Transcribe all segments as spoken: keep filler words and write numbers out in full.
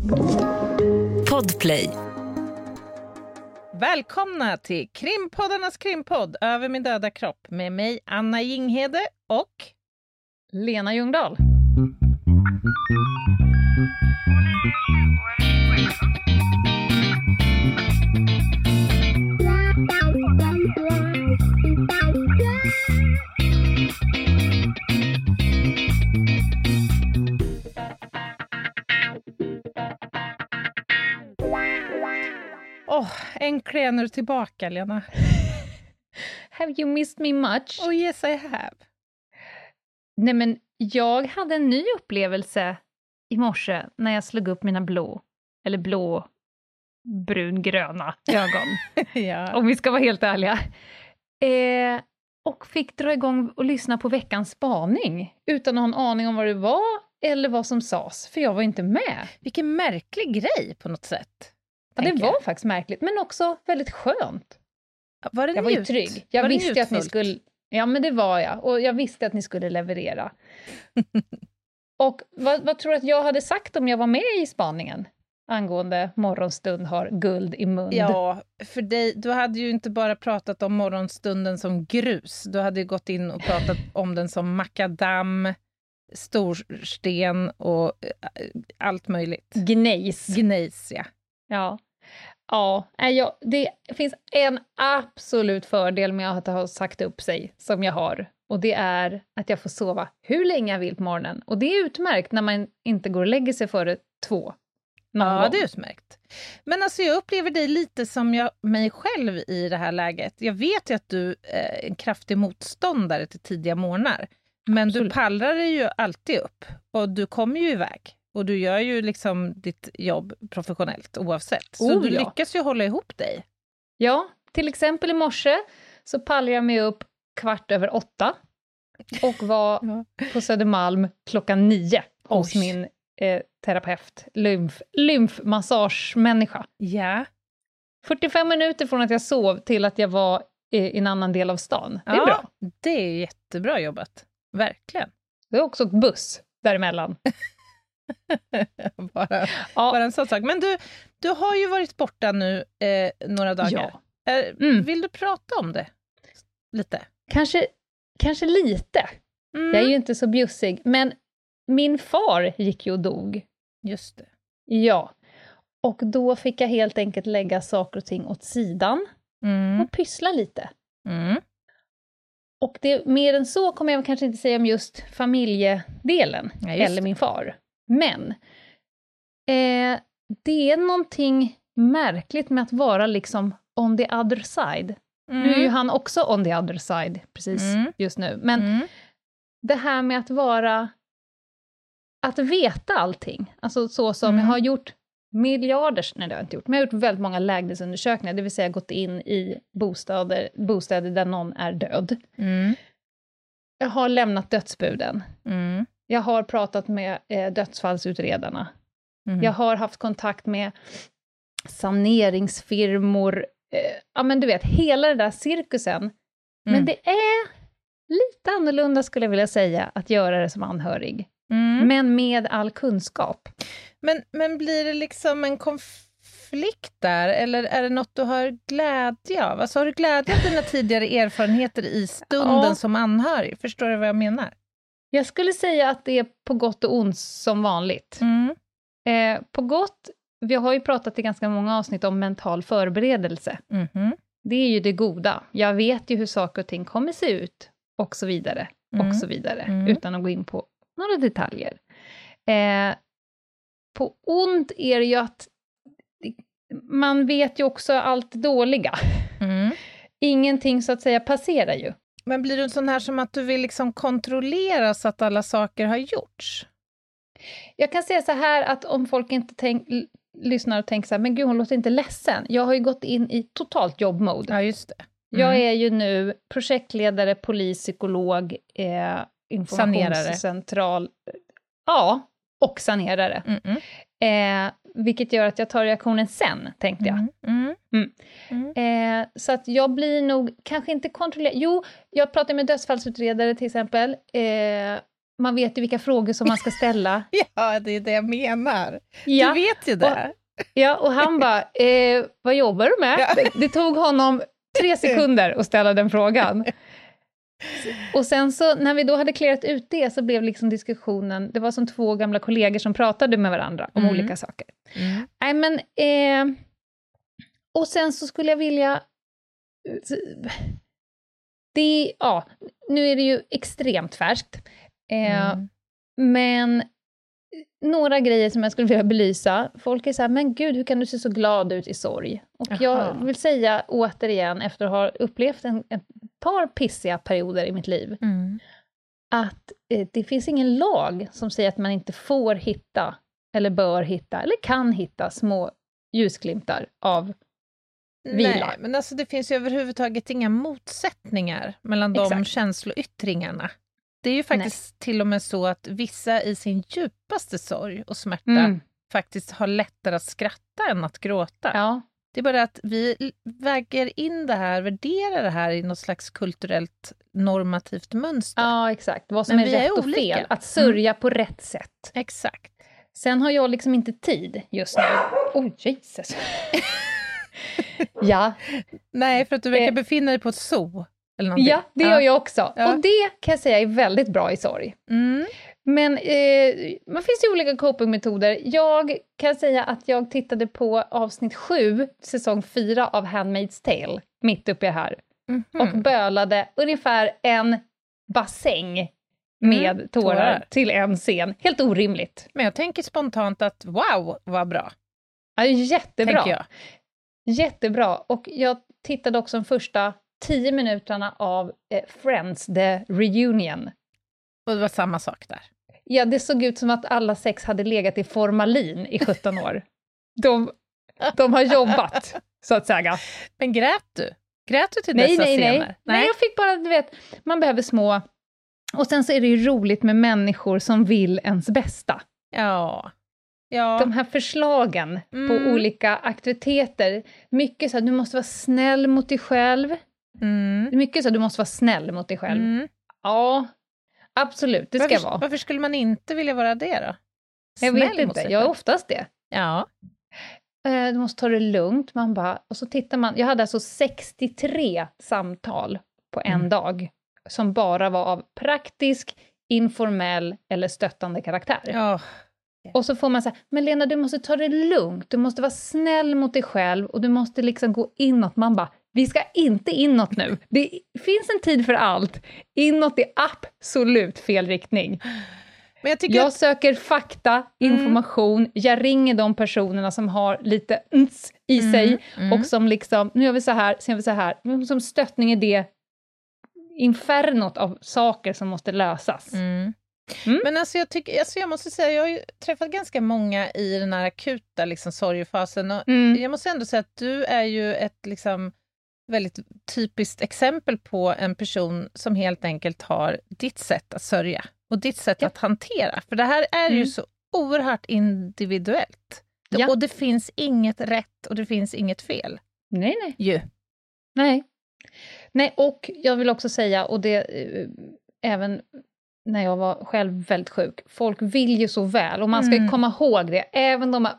Podplay. Välkomna till Krimpoddarnas krimpodd Över min döda kropp med mig Anna Jinghede och Lena Ljungdahl. Åh, oh, äntligen är du tillbaka, Lena. Have you missed me much? Oh yes, I have. Nej, men jag hade en ny upplevelse i morse när jag slog upp mina blå, eller blå, brungröna ögon. Ja. Om vi ska vara helt ärliga. Eh, och fick dra igång och lyssna på veckans spaning utan att ha en aning om vad det var eller vad som sades, för jag var inte med. Vilken märklig grej på något sätt. Ja, det var jag. faktiskt märkligt, men också väldigt skönt. Var det jag njut? var ju trygg. Jag var visste att ni skulle... Ja, men det var jag. Och jag visste att ni skulle leverera. Och vad, vad tror du att jag hade sagt om jag var med i spaningen? Angående morgonstund har guld i mun. Ja, för dig, du hade ju inte bara pratat om morgonstunden som grus. Du hade ju gått in och pratat om den som makadam, storsten och allt möjligt. Gnejs. Gnejs, ja. Ja. Ja, jag, det finns en absolut fördel med att ha sagt upp sig som jag har. Och det är att jag får sova hur länge jag vill på morgonen. Och det är utmärkt när man inte går och lägger sig före två. Ja, gång. det är utmärkt. Men alltså jag upplever dig lite som jag, mig själv i det här läget. Jag vet ju att du är en kraftig motståndare till tidiga morgnar. Men absolut. Du pallrar dig ju alltid upp. Och du kommer ju iväg. Och du gör ju liksom ditt jobb professionellt oavsett. Så oh, du ja. lyckas ju hålla ihop dig. Ja, till exempel i morse så pallrar jag mig upp kvart över åtta. Och var ja. på Södermalm klockan nio hos Oj. min eh, terapeut, lymf, lymfmassagemänniska. Ja. fyrtiofem minuter från att jag sov till att jag var eh, i en annan del av stan. Det är ja, bra. Det är jättebra jobbat. Verkligen. Det är också ett buss däremellan. bara, ja. bara en sån sak. Men du, du har ju varit borta nu eh, några dagar. Ja. Eh, mm. Vill du prata om det? Lite? Kanske, kanske lite. Mm. Jag är ju inte så bjussig. Men min far gick ju och dog. Just det. Ja. Och då fick jag helt enkelt lägga saker och ting åt sidan. Mm. Och pyssla lite. Mm. Och det, mer än så kommer jag kanske inte säga om just familjedelen. Ja, just eller min far. Men eh, det är någonting märkligt med att vara liksom on the other side. Mm. Nu är ju han också on the other side precis mm. just nu. Men mm. det här med att vara, att veta allting. Alltså så som mm. jag har gjort miljarders, nej det har jag inte gjort, men jag har gjort väldigt många lägenhetsundersökningar. Det vill säga gått in i bostäder, bostäder där någon är död. Mm. Jag har lämnat dödsbuden. Mm. Jag har pratat med eh, dödsfallsutredarna. Mm. Jag har haft kontakt med saneringsfirmor. Eh, ja, men du vet, hela den där cirkusen. Mm. Men det är lite annorlunda skulle jag vilja säga att göra det som anhörig. Mm. Men med all kunskap. Men, men blir det liksom en konflikt där? Eller är det något du har glädje av? Alltså har du glädje av dina tidigare erfarenheter i stunden ja. som anhörig? Förstår du vad jag menar? Jag skulle säga att det är på gott och ont som vanligt. Mm. Eh, på gott, vi har ju pratat i ganska många avsnitt om mental förberedelse. Mm. Det är ju det goda. Jag vet ju hur saker och ting kommer se ut. Och så vidare. Mm. Och så vidare. Mm. Utan att gå in på några detaljer. Eh, på ont är det ju att man vet ju också allt dåliga. Mm. Ingenting så att säga passerar ju. Men blir du en sån här som att du vill liksom kontrollera så att alla saker har gjorts? Jag kan säga så här att om folk inte tänk, lyssnar och tänker så här, men gud hon låter inte ledsen. Jag har ju gått in i totalt jobbmode. Ja, just det. Mm. Jag är ju nu projektledare, polis, psykolog, eh, informationscentral. Ja, och sanerare. Mm. Eh, vilket gör att jag tar reaktionen sen, tänkte jag. Mm. Mm. Mm. Mm. Eh, så att jag blir nog kanske inte kontrollerad. Jo, jag pratar med dödsfallsutredare till exempel. Eh, man vet ju vilka frågor som man ska ställa. Ja, det är det jag menar. Ja. Du vet ju det. Och, ja, och han bara, eh, vad jobbar du med? Ja. Det, det tog honom tre sekunder att ställa den frågan. Och sen så, när vi då hade klarat ut det, så blev liksom diskussionen, det var som två gamla kollegor som pratade med varandra om mm. olika saker. Mm. Nej, men, eh, och sen så skulle jag vilja, det, ja, nu är det ju extremt färskt, eh, mm. men några grejer som jag skulle vilja belysa. Folk är så här, men gud, hur kan du se så glad ut i sorg? Och Aha. jag vill säga återigen, efter att ha upplevt en, ett par pissiga perioder i mitt liv, mm. att eh, det finns ingen lag som säger att man inte får hitta, eller bör hitta, eller kan hitta små ljusglimtar av vila. Nej, men alltså det finns ju överhuvudtaget inga motsättningar mellan de Exakt. känsloyttringarna. Det är ju faktiskt Nej. till och med så att vissa i sin djupaste sorg och smärta mm. faktiskt har lättare att skratta än att gråta. Ja. Det är bara att vi väger in det här, värderar det här i något slags kulturellt normativt mönster. Ja, exakt. Vad som Men är rätt är och olika. fel. Att sörja mm. på rätt sätt. Exakt. Sen har jag liksom inte tid just nu. Oj, oh, Jesus. Ja. Nej, för att du verkar eh. befinna dig på ett zoo. Ja, det gör jag också. Ja. Och det kan jag säga är väldigt bra i sorg. Mm. Men eh, man finns ju olika copingmetoder. Jag kan säga att jag tittade på avsnitt sju, säsong fyra av Handmaid's Tale, mitt uppe i det här. Mm-hmm. Och bölade ungefär en bassäng med mm, tårar, tårar till en scen. Helt orimligt. Men jag tänker spontant att wow, vad bra. Ja, jättebra. Jag. Jättebra. Och jag tittade också de första tio minuterna av eh, Friends, The Reunion. Och det var samma sak där. Ja, det såg ut som att alla sex hade legat i formalin i sjutton år. De, de har jobbat, så att säga. Men grät du? Grät du till nej, dessa nej, scener? Nej, nej. Jag fick bara, du vet, man behöver små... Och sen så är det ju roligt med människor som vill ens bästa. Ja. Ja. De här förslagen mm. på olika aktiviteter. Mycket så att du måste vara snäll mot dig själv. Mm. Mycket så att du måste vara snäll mot dig själv. Mm. Ja, absolut, det varför, ska vara. Varför skulle man inte vilja vara det då? Snäll jag vet inte, jag är oftast det. Ja. Du måste ta det lugnt, man bara, och så tittar man, jag hade alltså sextiotre samtal på en mm. dag, som bara var av praktisk, informell eller stöttande karaktär. Ja. Och så får man säga, men Lena, du måste ta det lugnt, du måste vara snäll mot dig själv och du måste liksom gå inåt. Man bara, vi ska inte inåt nu. Det finns en tid för allt. Inåt är absolut fel riktning. Men jag tycker jag att... söker fakta, information, mm. jag ringer de personerna som har lite ns i mm. sig mm. och som liksom, nu gör vi så här, sen gör vi så här. Som stöttning är det infernot av saker som måste lösas. Mm. Mm. Men alltså jag, tycker, alltså jag måste säga, jag har ju träffat ganska många i den här akuta liksom, sorgefasen och mm. jag måste ändå säga att du är ju ett liksom, väldigt typiskt exempel på en person som helt enkelt har ditt sätt att sörja och ditt sätt ja. att hantera. För det här är mm. ju så oerhört individuellt. Ja. Och det finns inget rätt och det finns inget fel. Nej, nej. Ju. Nej. Nej, och jag vill också säga, och det äh, även... när jag var själv väldigt sjuk. Folk vill ju så väl. Och man ska mm. komma ihåg det. Även de här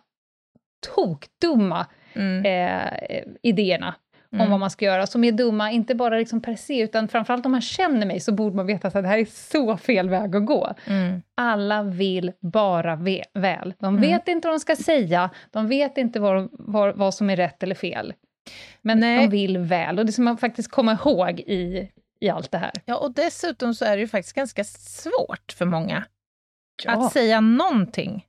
tokdumma mm. eh, idéerna mm. om vad man ska göra. Som är dumma, inte bara liksom per se. Utan framförallt om man känner mig så borde man veta att det här är så fel väg att gå. Mm. Alla vill bara ve- väl. De mm. vet inte vad de ska säga. De vet inte vad, vad, vad som är rätt eller fel. Men Nej. de vill väl. Och det ska man faktiskt komma ihåg i... i allt det här. Ja, och dessutom så är det ju faktiskt ganska svårt för många ja. att säga någonting.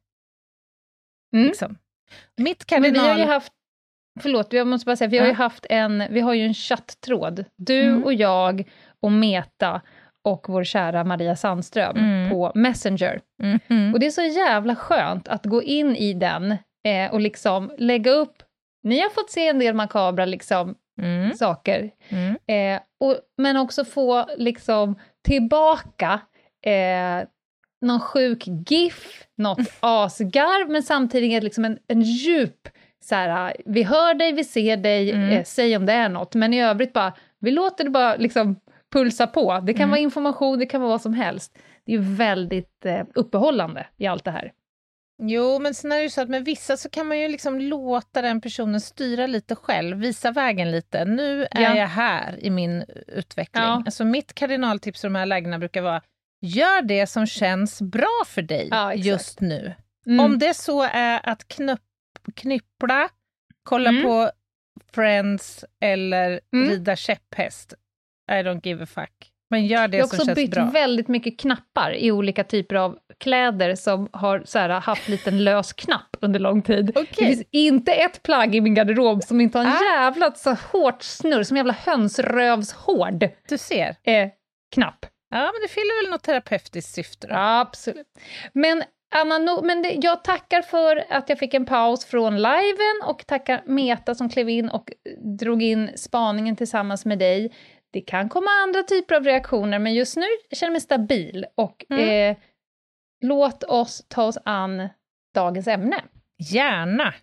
Mm. Liksom. Mitt kardinal... Men vi har ju haft, förlåt, jag måste bara säga, vi har ju haft en, vi har ju en chatttråd. Du mm. och jag och Meta och vår kära Maria Sandström mm. på Messenger. Mm. Och det är så jävla skönt att gå in i den eh, och liksom lägga upp, ni har fått se en del makabra liksom Mm. saker. Mm. Eh, och, men också få liksom tillbaka eh, någon sjuk gif, något mm. asgarv, men samtidigt liksom en, en djup så här, vi hör dig, vi ser dig, mm. eh, säg om det är något, men i övrigt bara, vi låter det bara liksom pulsa på. Det kan mm. vara information, det kan vara vad som helst. det är ju väldigt eh, uppehållande i allt det här. Jo, men sen är det ju så att med vissa så kan man ju liksom låta den personen styra lite själv, visa vägen lite. Nu är Ja. jag här i min utveckling. Ja. Alltså mitt kardinaltips för de här lägena brukar vara, gör det som känns bra för dig Ja, exakt. just nu. Mm. Om det så är att knupp, knyppla, kolla Mm. på Friends eller Mm. rida käpphäst. I don't give a fuck. Men gör det Jag har som också känns bytt bra. väldigt mycket knappar i olika typer av kläder som har så här, haft liten lös knapp under lång tid. Okej. Det finns inte ett plagg i min garderob som inte har en Ah. jävla så hårt snurr, som en jävla hönsrövshård Du ser. eh, knapp. Ja, men det fyller väl något terapeutiskt syfte då. Absolut. Men Anna, no, men det, jag tackar för att jag fick en paus från liven och tackar Meta som klev in och drog in spaningen tillsammans med dig. Det kan komma andra typer av reaktioner, men just nu jag känner mig stabil. Och Mm. eh, låt oss ta oss an dagens ämne. Gärna.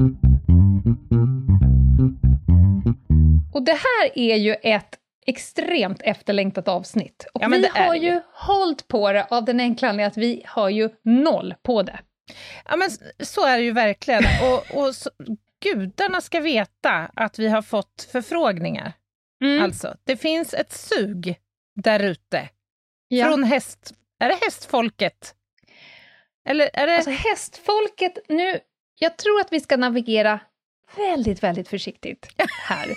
Och det här är ju ett extremt efterlängtat avsnitt. Och Ja, men vi det är har det ju ju. hållit på det av den enkla anledningen att vi har ju noll på det. Ja, men så är det ju verkligen. Och, och så, gudarna ska veta att vi har fått förfrågningar. Mm. Alltså, det finns ett sug där ute. Ja. Från häst... Är det hästfolket? Eller är det... Alltså hästfolket, nu, jag tror att vi ska navigera väldigt, väldigt försiktigt här.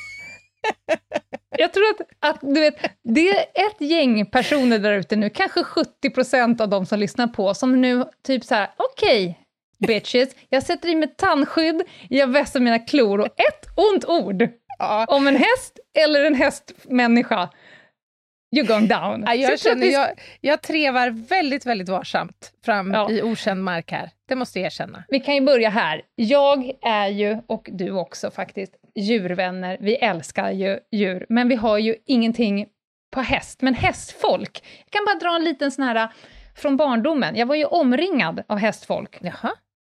Jag tror att, att du vet, det är ett gäng personer där ute nu, kanske sjuttio procent av de som lyssnar på, som nu typ så här: okej, okay, bitches, jag sätter i mig tandskydd, jag vässar mina klor och ett ont ord ja. om en häst eller en hästmänniska. You're going down. Ja, jag, Så tror att känner, vi- jag, jag trevar väldigt, väldigt varsamt fram Ja. i okänd mark här. Det måste jag erkänna. Vi kan ju börja här. Jag är ju, och du också faktiskt, djurvänner. Vi älskar ju djur, men vi har ju ingenting på häst. Men hästfolk, jag kan bara dra en liten sån här från barndomen. Jag var ju omringad av hästfolk. Jaha.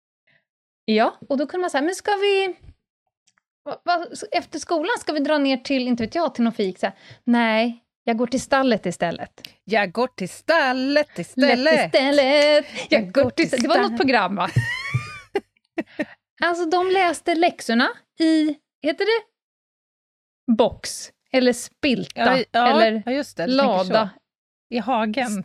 Ja, och då kunde man säga, men ska vi... va- va- Efter skolan ska vi dra ner till, inte vet jag, till någon fik? Så här, nej, jag går till stallet istället. Jag går till stallet Lätt istället. istället. Jag går till till Det var något stallet. program, va? Alltså, de läste läxorna i, heter det? Box. Eller spilta. Ja, ja, eller ja, just det. du tänker lada. så. I hagen.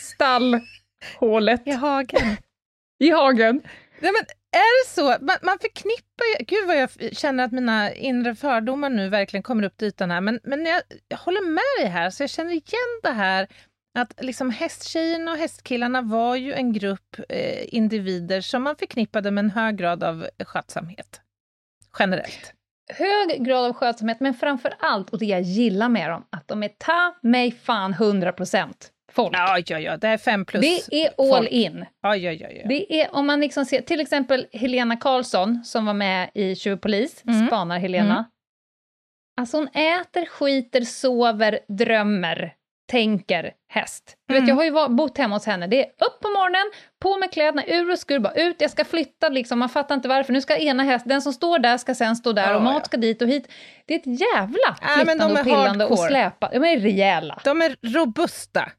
Stallhålet. I hagen. I hagen. Nej, men är det så? Man, man förknippar ju... Gud vad jag känner att mina inre fördomar nu verkligen kommer upp till ytan här. Men, men jag, jag håller med dig här, så jag känner igen det här att liksom hästtjejerna och hästkillarna var ju en grupp eh, individer som man förknippade med en hög grad av skötsamhet. Generellt. Hög grad av skötsamhet, men framför allt, och det jag gillar med dem, att de är ta mig fan hundra procent folk. Ja, ja, ja. Det är fem plus. Det är all folk. in. Ja, ja, ja, ja. Det är, om man liksom ser, till exempel Helena Karlsson, som var med i Tjuvpolis, Mm. spanar Helena. Mm. Alltså hon äter, skiter, sover, drömmer, tänker häst. Du Mm. vet, jag har ju var, bott hemma hos henne. Det är upp på morgonen, på med kläderna, ur och skur, bara ut, jag ska flytta liksom, man fattar inte varför. Nu ska ena häst, den som står där ska sen stå där Ja, och mat ja. ska dit och hit. Det är ett jävla Ja, men flyttande de är och pillande och hardcore. släpa. De är rejäla. De är robusta.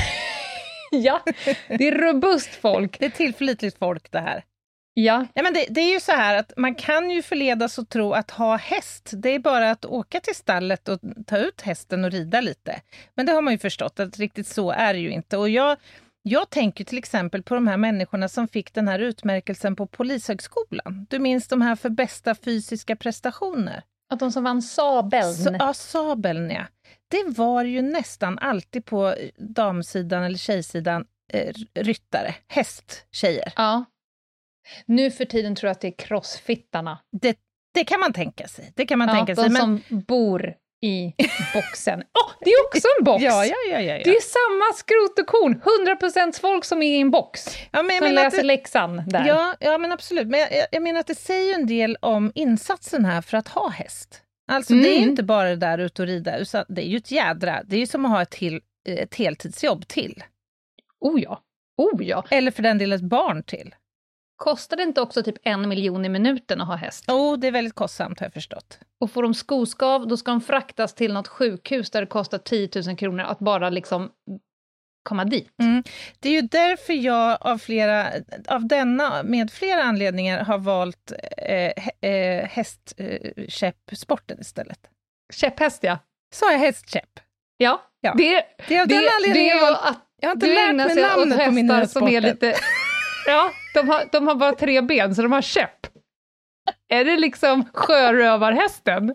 Ja, det är robust folk. Det är tillförlitligt folk det här. Ja, Ja, men det, det är ju så här att man kan ju förledas att tro att ha häst, det är bara att åka till stallet och ta ut hästen och rida lite. Men det har man ju förstått att riktigt så är det ju inte. Och jag, jag tänker till exempel på de här människorna som fick den här utmärkelsen på Polishögskolan. Du minns de här för bästa fysiska prestationer? att de som vann sabeln. Så, ja, sabeln, ja. Det var ju nästan alltid på damsidan eller tjejsidan eh, ryttare, hästtjejer. Ja. Nu för tiden tror jag att det är crossfittarna. Det, det kan man tänka sig. Det kan man Ja, tänka de sig. Men... som bor i boxen. Åh, det är också en box! Ja, ja, ja, ja, ja. Det är samma skrot och korn. hundra procent folk som är i en box. Ja, men jag Som menar att läser det, läxan där. ja, ja, men absolut. Men jag, jag menar att det säger en del om insatsen här för att ha häst. Alltså det är ju Mm. inte bara det där ut och rida, utan det är ju ett jädra, det är ju som att ha ett, till, ett heltidsjobb till. Oh ja. Oh ja. Eller för den delen ett barn till. Kostar det inte också typ en miljon i minuten att ha häst? Oh, det är väldigt kostsamt har jag förstått. Och får de skoskav, då ska de fraktas till något sjukhus där det kostar tio tusen kronor att bara liksom komma dit. Mm. Det är ju därför jag av, flera, av denna med flera anledningar har valt eh, eh, hästkäppsporten istället. Käpphäst, ja. Sa jag hästkäpp? Ja, ja. Det, det är av den det, anledningen det är jag, att jag har inte du lärt ägnar mig sig namnet åt på mina hästar som är sporter. lite... Ja, de har, de har bara tre ben, så de har käpp. Är det liksom sjörövarhästen?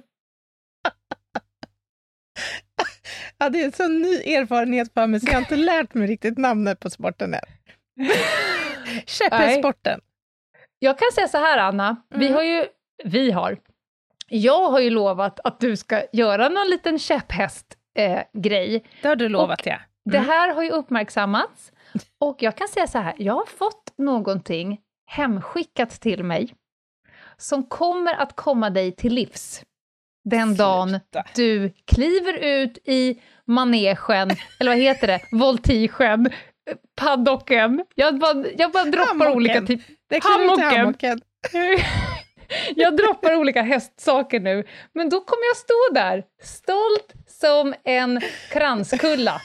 Ja, det är en sån ny erfarenhet för mig, så jag har inte lärt mig riktigt namnet på sporten än. Käpphästsporten. Jag kan säga så här, Anna. Mm. Vi har ju... Vi har... Jag har ju lovat att du ska göra någon liten käpphäst-grej. Eh, det har du lovat, och ja. Mm. Det här har ju uppmärksammats. Och jag kan säga så här, jag har fått någonting hemskickat till mig som kommer att komma dig till livs den Sluta. dagen du kliver ut i manegen, eller vad heter det, voltigen, paddocken. Jag bara, jag bara droppar hammocken. olika typer. Hammocken. hammocken. Jag droppar olika hästsaker nu, men då kommer jag stå där, stolt som en kranskulla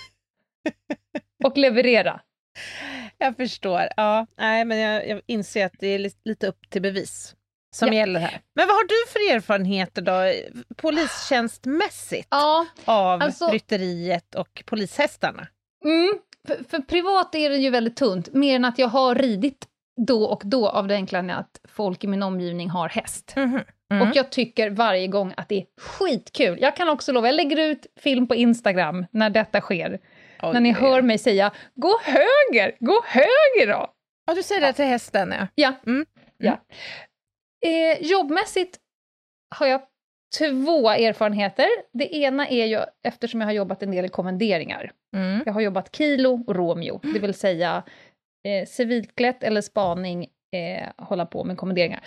och leverera. Jag förstår. Ja, nej, men jag, jag inser att det är lite upp till bevis som ja. gäller här. Men vad har du för erfarenheter då, polistjänstmässigt, ja, av alltså, rytteriet och polishästarna? Mm, för, för privat är det ju väldigt tunt, mer än att jag har ridit då och då av det enkla att folk i min omgivning har häst. Mm-hmm. Mm. Och jag tycker varje gång att det är skitkul. Jag kan också lova, jag lägger ut film på Instagram när detta sker. Oh, när ni nej. hör mig säga, gå höger, gå höger då. Ja, du säger ja. det till hästen, ja. Ja. Mm. Mm. ja. Eh, jobbmässigt har jag två erfarenheter. Det ena är ju, eftersom jag har jobbat en del i kommenderingar. Mm. Jag har jobbat Kilo och Romeo, det vill säga eh, civilklätt eller spaning, eh, hålla på med kommenderingar.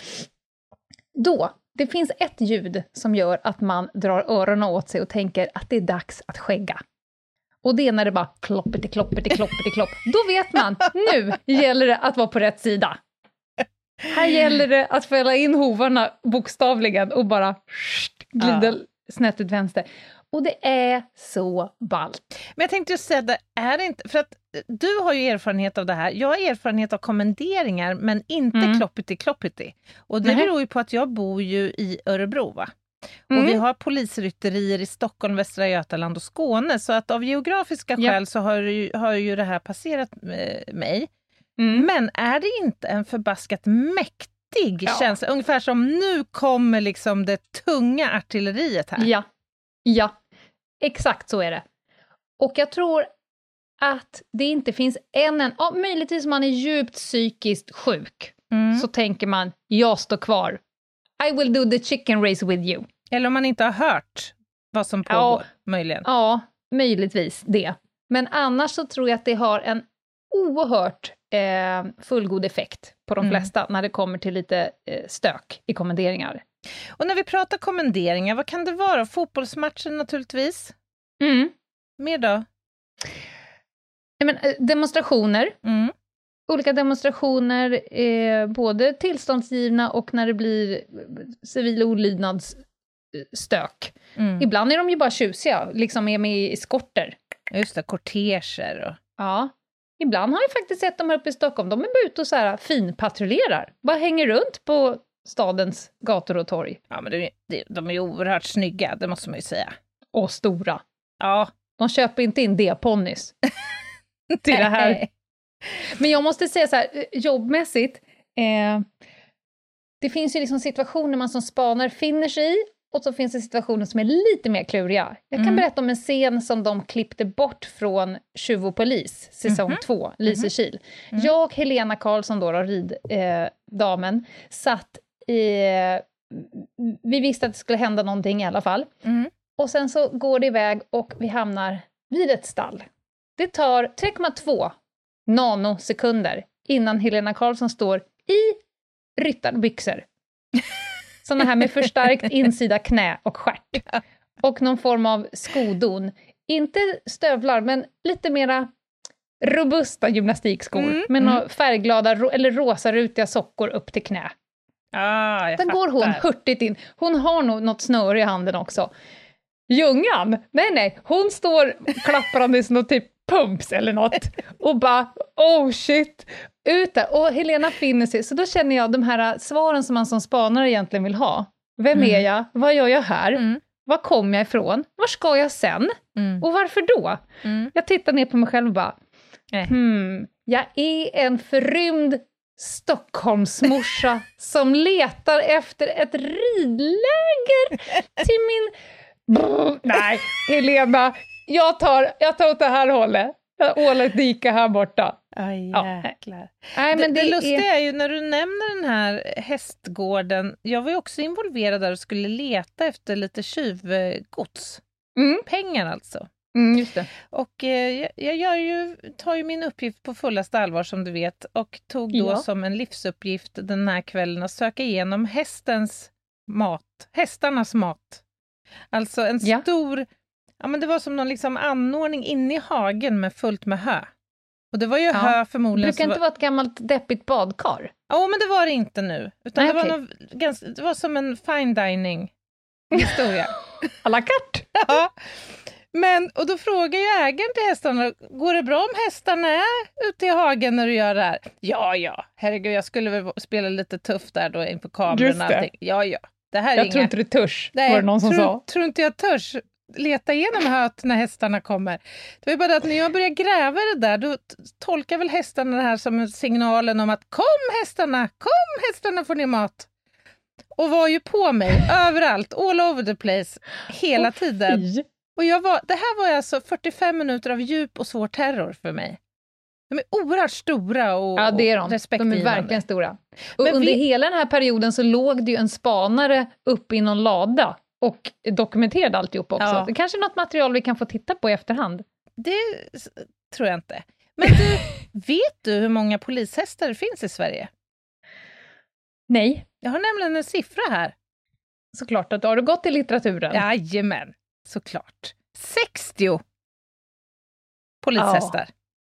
Då, det finns ett ljud som gör att man drar öronen åt sig och tänker att det är dags att skägga. Och det är när det bara kloppet i kloppet i kloppet i klopp. Då vet man, nu gäller det att vara på rätt sida. Här gäller det att fälla in hovarna bokstavligen och bara glida ja. snett ut vänster. Och det är så ballt. Men jag tänkte just säga, det är det inte, för att du har ju erfarenhet av det här. Jag har erfarenhet av kommenderingar, men inte mm. kloppet i kloppet i. Och det mm. beror ju på att jag bor ju i Örebro, va? Mm. Och vi har polisrytterier i Stockholm, Västra Götaland och Skåne. Så att av geografiska skäl ja. så har ju, har ju det här passerat eh, mig. Mm. Men är det inte en förbaskat mäktig ja. känsla? Ungefär som nu kommer liksom det tunga artilleriet här. Ja, ja. Exakt så är det. Och jag tror att det inte finns en, en ja, möjligtvis man är djupt psykiskt sjuk. Mm. Så tänker man, jag står kvar. I will do the chicken race with you. Eller om man inte har hört vad som pågår, ja, möjligen. Ja, möjligtvis det. Men annars så tror jag att det har en oerhört eh, fullgod effekt på de flesta mm. när det kommer till lite eh, stök i kommenderingar. Och när vi pratar kommenderingar, vad kan det vara? Fotbollsmatchen naturligtvis. Mm. Mer då? Ja, men, eh, demonstrationer. Mm. Olika demonstrationer, eh, både tillståndsgivna och när det blir civil olydnadsstök. Mm. Ibland är de ju bara tjusiga, liksom är med i skorter. Just det, korteger. Och... Ja, ibland har jag faktiskt sett dem uppe i Stockholm. De är bara ute och så här finpatrullerar. Bara hänger runt på stadens gator och torg. Ja, men de, de är ju oerhört snygga, det måste man ju säga. Och stora. Ja. De köper inte in D-ponnys till det här. Men jag måste säga så här, jobbmässigt, eh, det finns ju liksom situationer man som spanar finner sig i, och så finns det situationer som är lite mer kluriga. Jag kan mm. berätta om en scen som de klippte bort från Tjuv och polis, säsong mm-hmm. två, Lysekil. Mm-hmm. Jag och Helena Karlsson, då, riddamen, eh, satt i... Vi visste att det skulle hända någonting i alla fall. Mm. Och sen så går det iväg och vi hamnar vid ett stall. Det tar tre komma två nanosekunder innan Helena Karlsson står i ryttarbyxor. Såna här med förstärkt insida knä och stjärt. Och någon form av skodon. Inte stövlar, men lite mera robusta gymnastikskor. Mm, med mm. några färgglada ro- eller rosa rutiga sockor upp till knä. Ah, jag Sen fattar. går hon hurtigt in. Hon har nog något snöre i handen också. Ljungan? Nej, nej. Hon står klappandes något typ pumps eller något. Och bara, oh shit. Ut där. Och Helena finner sig. Så då känner jag de här svaren som man som spanare egentligen vill ha. Vem mm. är jag? Vad gör jag här? Mm. Var kommer jag ifrån? Var ska jag sen? Mm. Och varför då? Mm. Jag tittar ner på mig själv och bara, äh. hmm, jag är en förrymd Stockholmsmorsa som letar efter ett ridläger till min... Brr, nej, Helena, jag tar, jag tar åt det här hållet. Jag ålar ett dike här borta. Aj, jäklar. Ja. Nej, men det, det, det lustiga är... är ju när du nämner den här hästgården. Jag var ju också involverad där och skulle leta efter lite tjuvgods. Mm. Pengar alltså. Mm, just det. Och eh, jag gör ju, tar ju min uppgift på fullaste allvar som du vet. Och tog då ja. som en livsuppgift den här kvällen att söka igenom hästens mat. Hästarnas mat. Alltså en ja. stor... Ja, men det var som någon liksom anordning inne i hagen med fullt med hö. Och det var ju ja. hö förmodligen... Det brukar inte var... vara ett gammalt deppigt badkar. Ja, men det var det inte nu. Utan Nej, det, okay. var någon, ganska, det var som en fine dining historia. À la carte. Ja. Men, och då frågar ju ägaren till hästarna, går det bra om hästarna är ute i hagen när du gör det här? Ja, ja. Herregud, jag skulle väl spela lite tufft där då inför kameran och allting. Ja, ja. Det här är jag inga... tror inte du törs, Nej, var det någon som tror, sa. tror inte jag törs leta igenom höet när hästarna kommer. Det var ju bara att när jag började gräva det där, då tolkar väl hästarna det här som signalen om att kom hästarna, kom hästarna får ni mat. Och var ju på mig överallt, all over the place, hela oh, tiden. Fy. Och jag var, det här var alltså fyrtiofem minuter av djup och svår terror för mig. De är oerhört stora och, ja, det är de. och respektingivande. De är verkligen stora. Och Men under vi... hela den här perioden så låg det ju en spanare uppe i någon lada och dokumenterade alltihop också. Ja. Det kanske är något material vi kan få titta på i efterhand. Det tror jag inte. Men du, vet du hur många polishästar det finns i Sverige? Nej. Jag har nämligen en siffra här. Såklart att har du gått i litteraturen. Jajamän, såklart. sextio polishästar.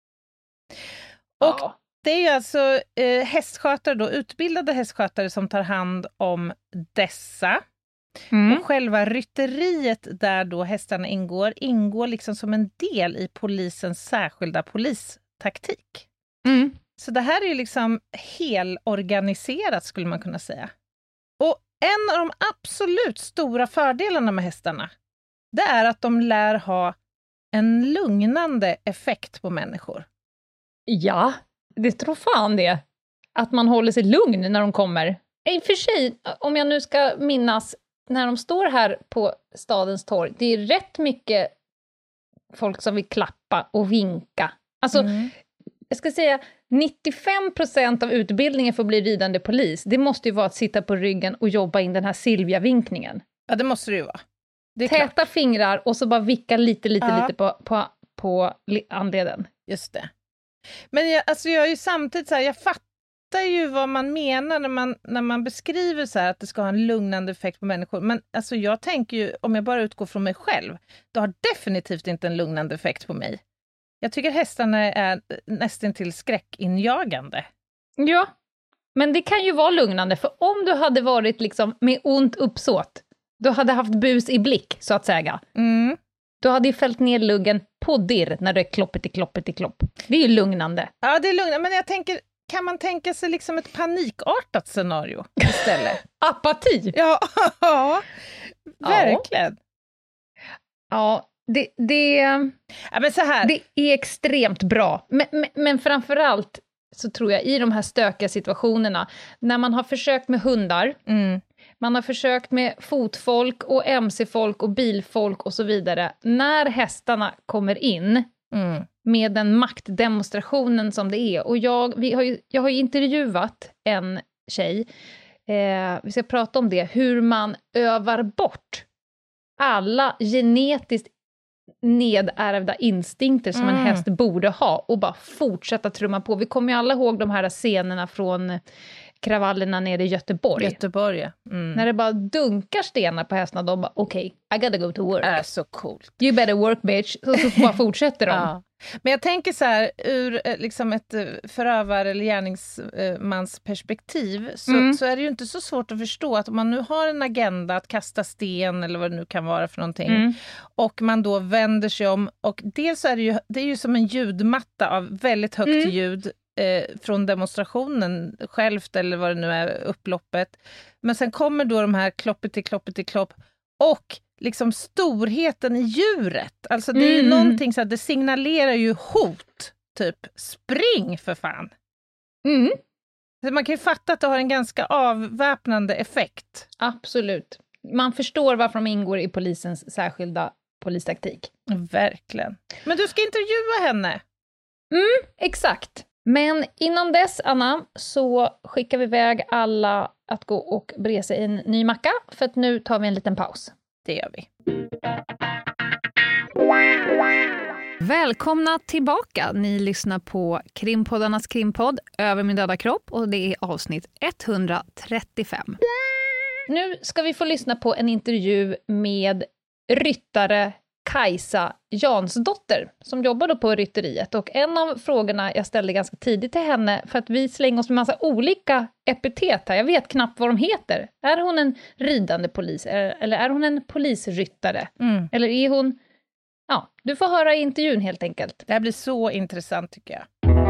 Ja. Och ja. Det är ju alltså eh, hästskötare då, utbildade hästskötare som tar hand om dessa. Mm. Och själva rytteriet där då hästarna ingår, ingår liksom som en del i polisens särskilda polistaktik. Mm. Så det här är ju liksom helorganiserat skulle man kunna säga. Och en av de absolut stora fördelarna med hästarna, det är att de lär ha en lugnande effekt på människor. Ja, det tror fan det. Att man håller sig lugn när de kommer. I och för sig, om jag nu ska minnas, när de står här på stadens torg, det är rätt mycket folk som vill klappa och vinka. Alltså, mm. jag ska säga, nittiofem procent av utbildningen för att bli ridande polis, det måste ju vara att sitta på ryggen och jobba in den här Silvia-vinkningen. Ja, det måste det ju vara. Det är Täta klart. Fingrar och så bara vicka lite, lite, ja. lite på, på, på andleden. Just det. Men jag, alltså jag är ju samtidigt så här, jag fattar ju vad man menar när man, när man beskriver så här att det ska ha en lugnande effekt på människor. Men alltså jag tänker ju, om jag bara utgår från mig själv, det har definitivt inte en lugnande effekt på mig. Jag tycker hästarna är nästan till skräckinjagande. Ja, men det kan ju vara lugnande. För om du hade varit liksom med ont uppsåt, du hade haft bus i blick, så att säga. Mm. Du hade ju fällt ner luggen på dirr när det är kloppet i kloppet i klopp. Det är ju lugnande. Ja, det är lugnande. Men jag tänker, kan man tänka sig liksom ett panikartat scenario istället? Apati? Ja, ja, verkligen. Ja, det, det, ja, men så här. Det är extremt bra. Men, men, men framförallt så tror jag i de här stökiga situationerna, när man har försökt med hundar, mm. man har försökt med fotfolk och mc-folk och bilfolk och så vidare. När hästarna kommer in mm. med den maktdemonstrationen som det är. Och jag, vi har ju, jag har ju intervjuat en tjej, eh, vi ska prata om det, hur man övar bort alla genetiskt nedärvda instinkter som mm. en häst borde ha och bara fortsätta trumma på. Vi kommer ju alla ihåg de här scenerna från kravallerna nere i Göteborg. Göteborg, ja. Mm. När det bara dunkar stenar på hästarna, de bara okej, okay, I gotta go to work. Det är så coolt. You better work bitch. Och så bara fortsätter de. Ja. Men jag tänker så här, ur liksom ett förövare- eller gärningsmans perspektiv så, mm. så är det ju inte så svårt att förstå att om man nu har en agenda att kasta sten eller vad det nu kan vara för någonting mm. och man då vänder sig om och dels är det ju, det är ju som en ljudmatta av väldigt högt mm. ljud eh, från demonstrationen självt eller vad det nu är, upploppet. Men sen kommer då de här kloppet i kloppet i klopp och liksom storheten i djuret. Alltså det är ju mm. någonting så att det signalerar ju hot. Typ, spring för fan. Mm. Så man kan ju fatta att det har en ganska avväpnande effekt. Absolut. Man förstår varför de ingår i polisens särskilda polistaktik. Verkligen. Men du ska intervjua henne. Mm, exakt. Men innan dess, Anna, så skickar vi iväg alla att gå och bre sig en ny macka. För att nu tar vi en liten paus. Det gör vi. Välkomna tillbaka. Ni lyssnar på Krimpoddarnas krimpodd Över min döda kropp och det är avsnitt etthundratrettiofem. Nu ska vi få lyssna på en intervju med ryttare Kajsa Jansdotter som jobbar då på rytteriet. Och en av frågorna jag ställde ganska tidigt till henne, för att vi slänger oss med massa olika epitet här. Jag vet knappt vad de heter. Är hon en ridande polis eller är hon en polisryttare? Mm. Eller är hon... Ja, du får höra i intervjun helt enkelt. Det här blir så intressant tycker jag.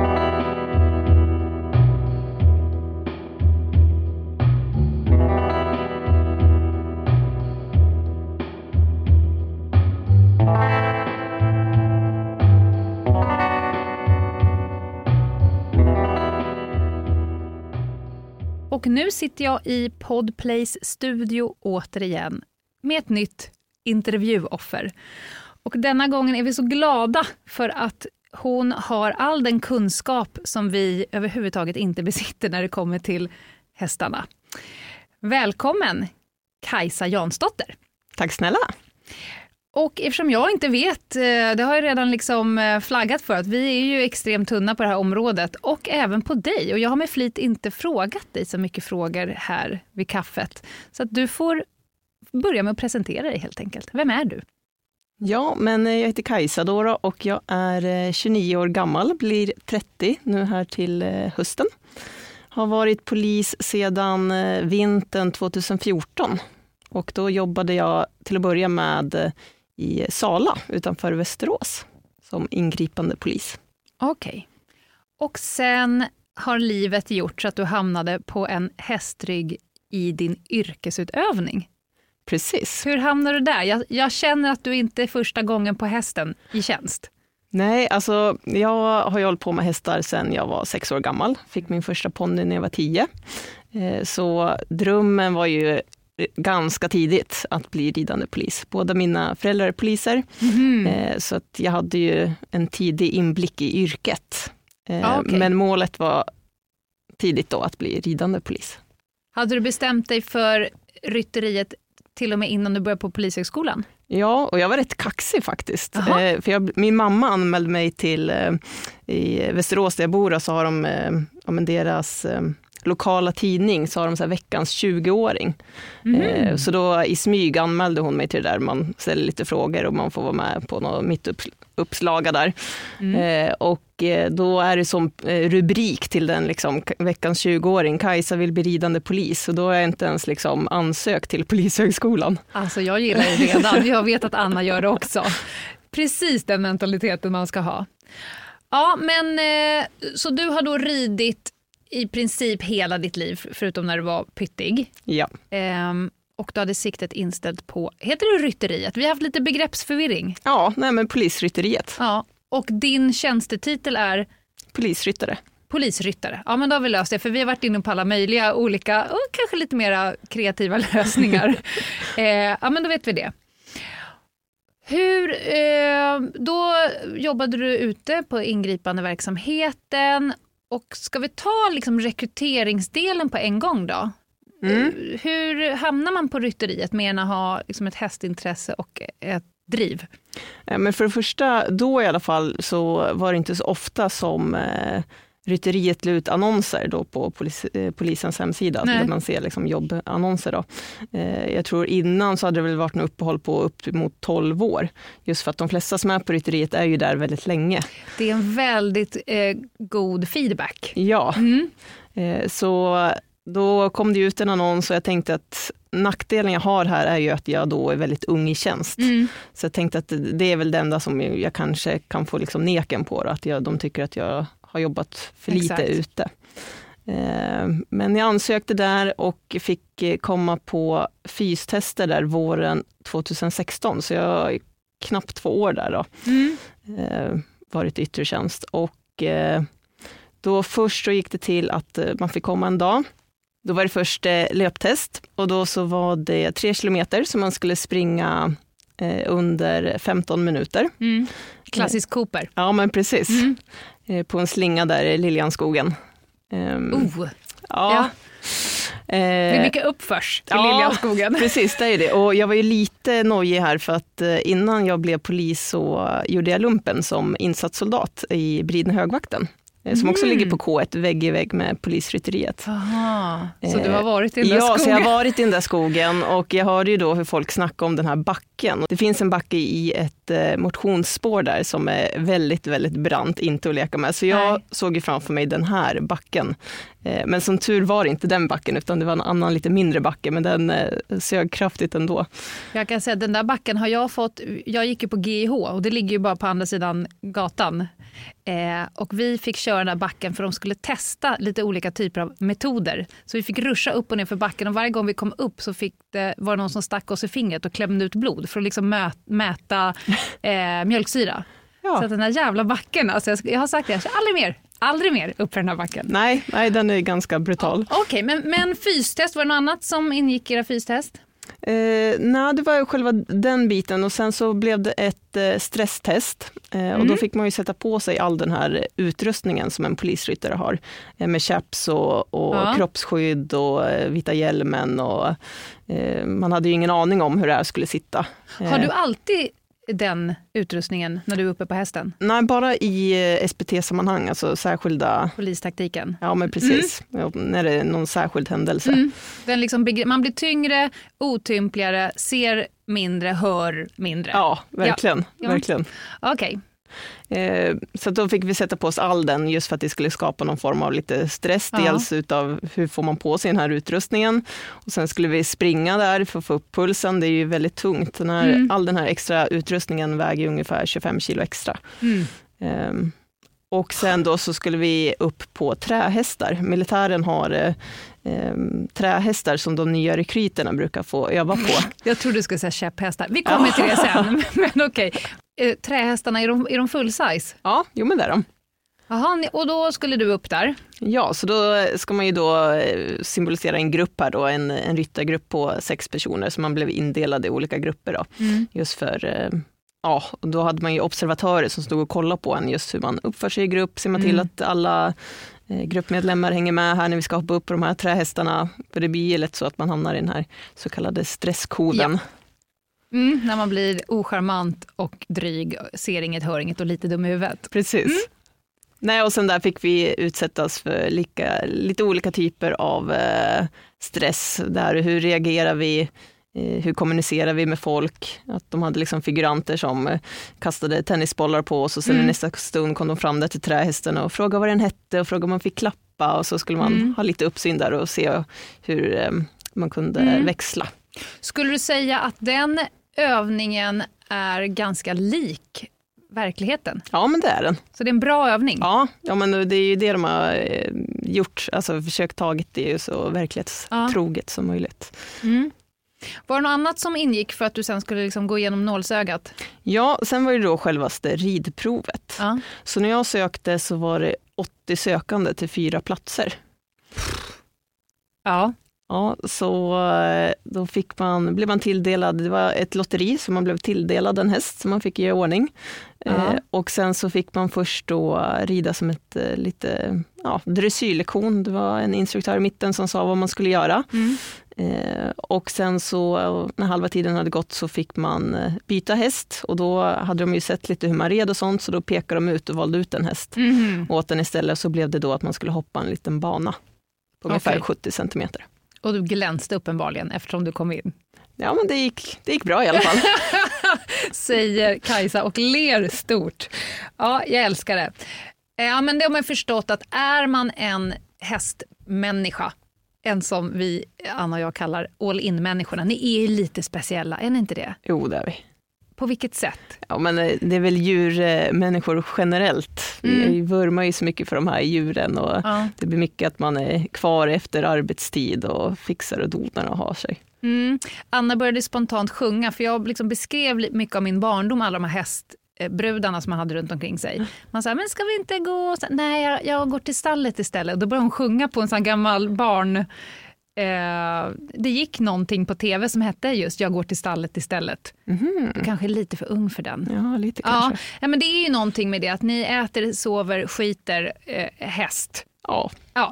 Och nu sitter jag i Podplays studio återigen med ett nytt intervjuoffer. Och denna gången är vi så glada för att hon har all den kunskap som vi överhuvudtaget inte besitter när det kommer till hästarna. Välkommen Kajsa Jansdotter. Tack snälla. Och eftersom jag inte vet, det har jag redan liksom flaggat för att vi är ju extremt tunna på det här området och även på dig. Och jag har med flit inte frågat dig så mycket frågor här vid kaffet. Så att du får börja med att presentera dig helt enkelt. Vem är du? Ja, men jag heter Kajsa då och jag är tjugonio år gammal, blir trettio nu här till hösten. Har varit polis sedan vintern tjugohundrafjorton och då jobbade jag till att börja med i Sala utanför Västerås som ingripande polis. Okej. Okay. Och sen har livet gjort så att du hamnade på en hästrygg i din yrkesutövning. Precis. Hur hamnar du där? Jag, jag känner att du inte är första gången på hästen i tjänst. Nej, alltså jag har ju hållit på med hästar sedan jag var sex år gammal. Fick min första ponny när jag var tio. Så drömmen var ju ganska tidigt att bli ridande polis. Båda mina föräldrar är poliser. Mm. Så att jag hade ju en tidig inblick i yrket. Ah, okay. Men målet var tidigt då att bli ridande polis. Hade du bestämt dig för rytteriet till och med innan du började på polishögskolan? Ja, och jag var rätt kaxig faktiskt. Eh, för jag, min mamma anmälde mig till eh, i Västerås där jag bor, och så har de eh, ja, men deras eh, lokala tidning, så har de så här veckans tjugoåring. Mm. Eh, så då i smyg anmälde hon mig till det där. Man ställer lite frågor och man får vara med på något mitt upp, uppslaga där. Mm. Eh, och eh, då är det som eh, rubrik till den liksom, veckans tjugoåring, Kajsa vill bli ridande polis. Och då har jag inte ens liksom ansökt till polishögskolan. Alltså jag gillar det redan. Jag vet att Anna gör det också. Precis den mentaliteten man ska ha. Ja, men eh, så du har då ridit i princip hela ditt liv, förutom när du var pyttig. Ja. Ehm, och du hade siktet inställt på, heter det rytteriet? Vi har haft lite begreppsförvirring. Ja, nej men polisrytteriet. Ja, och din tjänstetitel är? Polisryttare. Polisryttare. Ja, men då har vi löst det, för vi har varit inne på alla möjliga olika och kanske lite mera kreativa lösningar. ehm, ja, men då vet vi det. Hur, eh, då jobbade du ute på ingripande verksamheten. Och ska vi ta liksom rekryteringsdelen på en gång då? Mm. Hur hamnar man på rytteriet med att ha liksom ett hästintresse och ett driv? Men för det första, då i alla fall så var det inte så ofta som eh, rytteriet la ut annonser då på polis, eh, polisens hemsida, Nej. där man ser liksom jobbannonser. Då. Eh, jag tror innan så hade det väl varit en uppehåll på upp mot tolv år. Just för att de flesta som är på rytteriet är ju där väldigt länge. Det är en väldigt eh, god feedback. Ja, Mm. eh, så då kom det ut en annons och jag tänkte att nackdelen jag har här är ju att jag då är väldigt ung i tjänst. Mm. Så jag tänkte att det är väl det enda som jag kanske kan få liksom neken på. Då, att jag, de tycker att jag har jobbat för lite Exakt. ute. Eh, men jag ansökte där och fick komma på fystester där våren tjugohundrasexton. Så jag är knappt två år där då. Mm. Eh, varit i yttre tjänst. Och eh, då först så gick det till att eh, man fick komma en dag. Då var det först eh, löptest och då så var det tre kilometer som man skulle springa eh, under femton minuter. Mm. Klassisk Cooper. Ja, men precis. Mm. Eh, på en slinga där i Liljanskogen. Um, Oh. Ja. ja. Det är Eh, mycket uppförs till ja, Liljanskogen. precis, det är det. Och jag var ju lite nojig här för att eh, innan jag blev polis så gjorde jag lumpen som insatssoldat i Bridnehögvakten. eh, Som också Mm. ligger på K ett, vägg i vägg med polisrytteriet. Aha. Så Eh, du har varit i den där Ja, skogen? så jag har varit i den där skogen och jag hörde ju då hur folk snackade om den här backen. Det finns en backe i ett eh, motionsspår där som är väldigt, väldigt brant, inte att leka med. Så jag Nej. såg ju framför mig den här backen. Eh, men som tur var inte den backen utan det var en annan lite mindre backe, men den eh, sög kraftigt ändå. Jag kan säga att den där backen har jag fått, jag gick ju på G I H och det ligger ju bara på andra sidan gatan. Eh, och vi fick köra den där backen för de skulle testa lite olika typer av metoder. Så vi fick ruscha upp och ner för backen och varje gång vi kom upp så fick det, var det någon som stack oss i fingret och klämde ut blod för att liksom mö, mäta eh, mjölksyra. Ja. Så att den där jävla backen, alltså jag, jag har sagt det, jag ska aldrig mer, aldrig mer upp för den här backen. Nej, nej, den är ganska brutal. Okej, okay, men, men fystest, var det något annat som ingick i era fystest? Eh, nej, det var ju själva den biten och sen så blev det ett eh, stresstest eh, och Mm. då fick man ju sätta på sig all den här utrustningen som en polisryttare har eh, med chaps och, och Ja. kroppsskydd och eh, vita hjälmen och eh, man hade ju ingen aning om hur det här skulle sitta. Eh, Har du alltid den utrustningen när du är uppe på hästen? Nej, bara i eh, S P T-sammanhang, alltså särskilda, Polistaktiken? ja men precis, ja, när det är någon särskild händelse. Mm. Den liksom, begr- man blir tyngre, otympligare, ser mindre, hör mindre. Ja, verkligen. Ja. verkligen. Okej. Eh, så då fick vi sätta på oss all den just för att det skulle skapa någon form av lite stress. Ja. Dels utav hur får man på sig den här utrustningen och sen skulle vi springa där för att få upp pulsen. Det är ju väldigt tungt. Den här, Mm. all den här extra utrustningen väger ungefär tjugofem kilo extra. Mm. Eh, och sen då så skulle vi upp på trähästar. Militären har eh, eh, trähästar som de nya rekryterna brukar få öva på. Jag tror du skulle säga käpphästar. Vi kommer till det sen, men okej. Eh, trähästarna, är de, är de full size? Ja, jo men det är de. Jaha, ni- och då skulle du upp där? Ja, så då ska man ju då eh, symbolisera en grupp här då, en, en ryttargrupp på sex personer, så man blev indelad i olika grupper då. Mm. Just för, eh, ja, och då hade man ju observatörer som stod och kollade på en just hur man uppför sig i grupp, ser man till Mm. att alla eh, gruppmedlemmar hänger med här när vi ska hoppa upp på de här trähästarna, för det blir ju lätt så att man hamnar i den här så kallade stresskoden. Mm, när man blir ocharmant och dryg, ser inget, hör inget och lite dum i huvudet. Precis. Mm. Nej, och sen där fick vi utsättas för lika, lite olika typer av eh, stress. Där, hur reagerar vi? Eh, hur kommunicerar vi med folk? Att de hade liksom figuranter som eh, kastade tennisbollar på oss och sen Mm. i nästa stund kom de fram där till trähästen och frågade vad den hette och frågade om man fick klappa, och så skulle man Mm. ha lite uppsyn där och se hur eh, man kunde Mm. växla. Skulle du säga att den övningen är ganska lik verkligheten? Ja, men det är den. Så det är en bra övning? Ja, ja, men det är ju det de har eh, gjort, alltså försökt tagit det ju så verklighetstroget som möjligt. Mm. Var det något annat som ingick för att du sen skulle liksom gå igenom nålsögat? Ja, sen var det då självaste ridprovet. Ja. Så när jag sökte så var det åttio sökande till fyra platser. Ja. Ja, så eh, då fick man, blev man tilldelad, det var ett lotteri så man blev tilldelad en häst som man fick göra i ordning. Ja. Eh, och sen så fick man först då rida som ett eh, lite ja, dressyrlektion. Det var en instruktör i mitten som sa vad man skulle göra. Mm. Eh, och sen så när halva tiden hade gått så fick man eh, byta häst, och då hade de ju sett lite hur man red och sånt, så då pekade de ut och valde ut en häst Mm. åt den istället. Så blev det då att man skulle hoppa en liten bana på ungefär Okej. sjuttio centimeter. Och du glänste uppenbarligen eftersom du kom in. Ja, men det gick, det gick bra i alla fall. Säger Kajsa och ler stort. Ja, jag älskar det. Ja, men det har man förstått att är man en hästmänniska, en som vi, Anna och jag, kallar all-in-människorna, ni är lite speciella, är ni inte det? Jo, det är vi. På vilket sätt? Ja, men det är väl djurmänniskor generellt. Mm. Vi vurmar ju så mycket för de här djuren, och Ja. det blir mycket att man är kvar efter arbetstid och fixar och donar och har sig. Mm. Anna började spontant sjunga, för jag liksom beskrev li- mycket av min barndom, alla de här hästbrudarna som man hade runt omkring sig. Man sa, men ska vi inte gå? Så, nej, jag, jag går till stallet istället. Och då började hon sjunga på en sån gammal barn... Eh, det gick någonting på tv som hette just Jag går till stallet istället. Mm. Du kanske är lite för ung för den. Ja, lite Ja, kanske. ja, men det är ju någonting med det att ni äter, sover, skiter, eh, häst. Ja. Ja.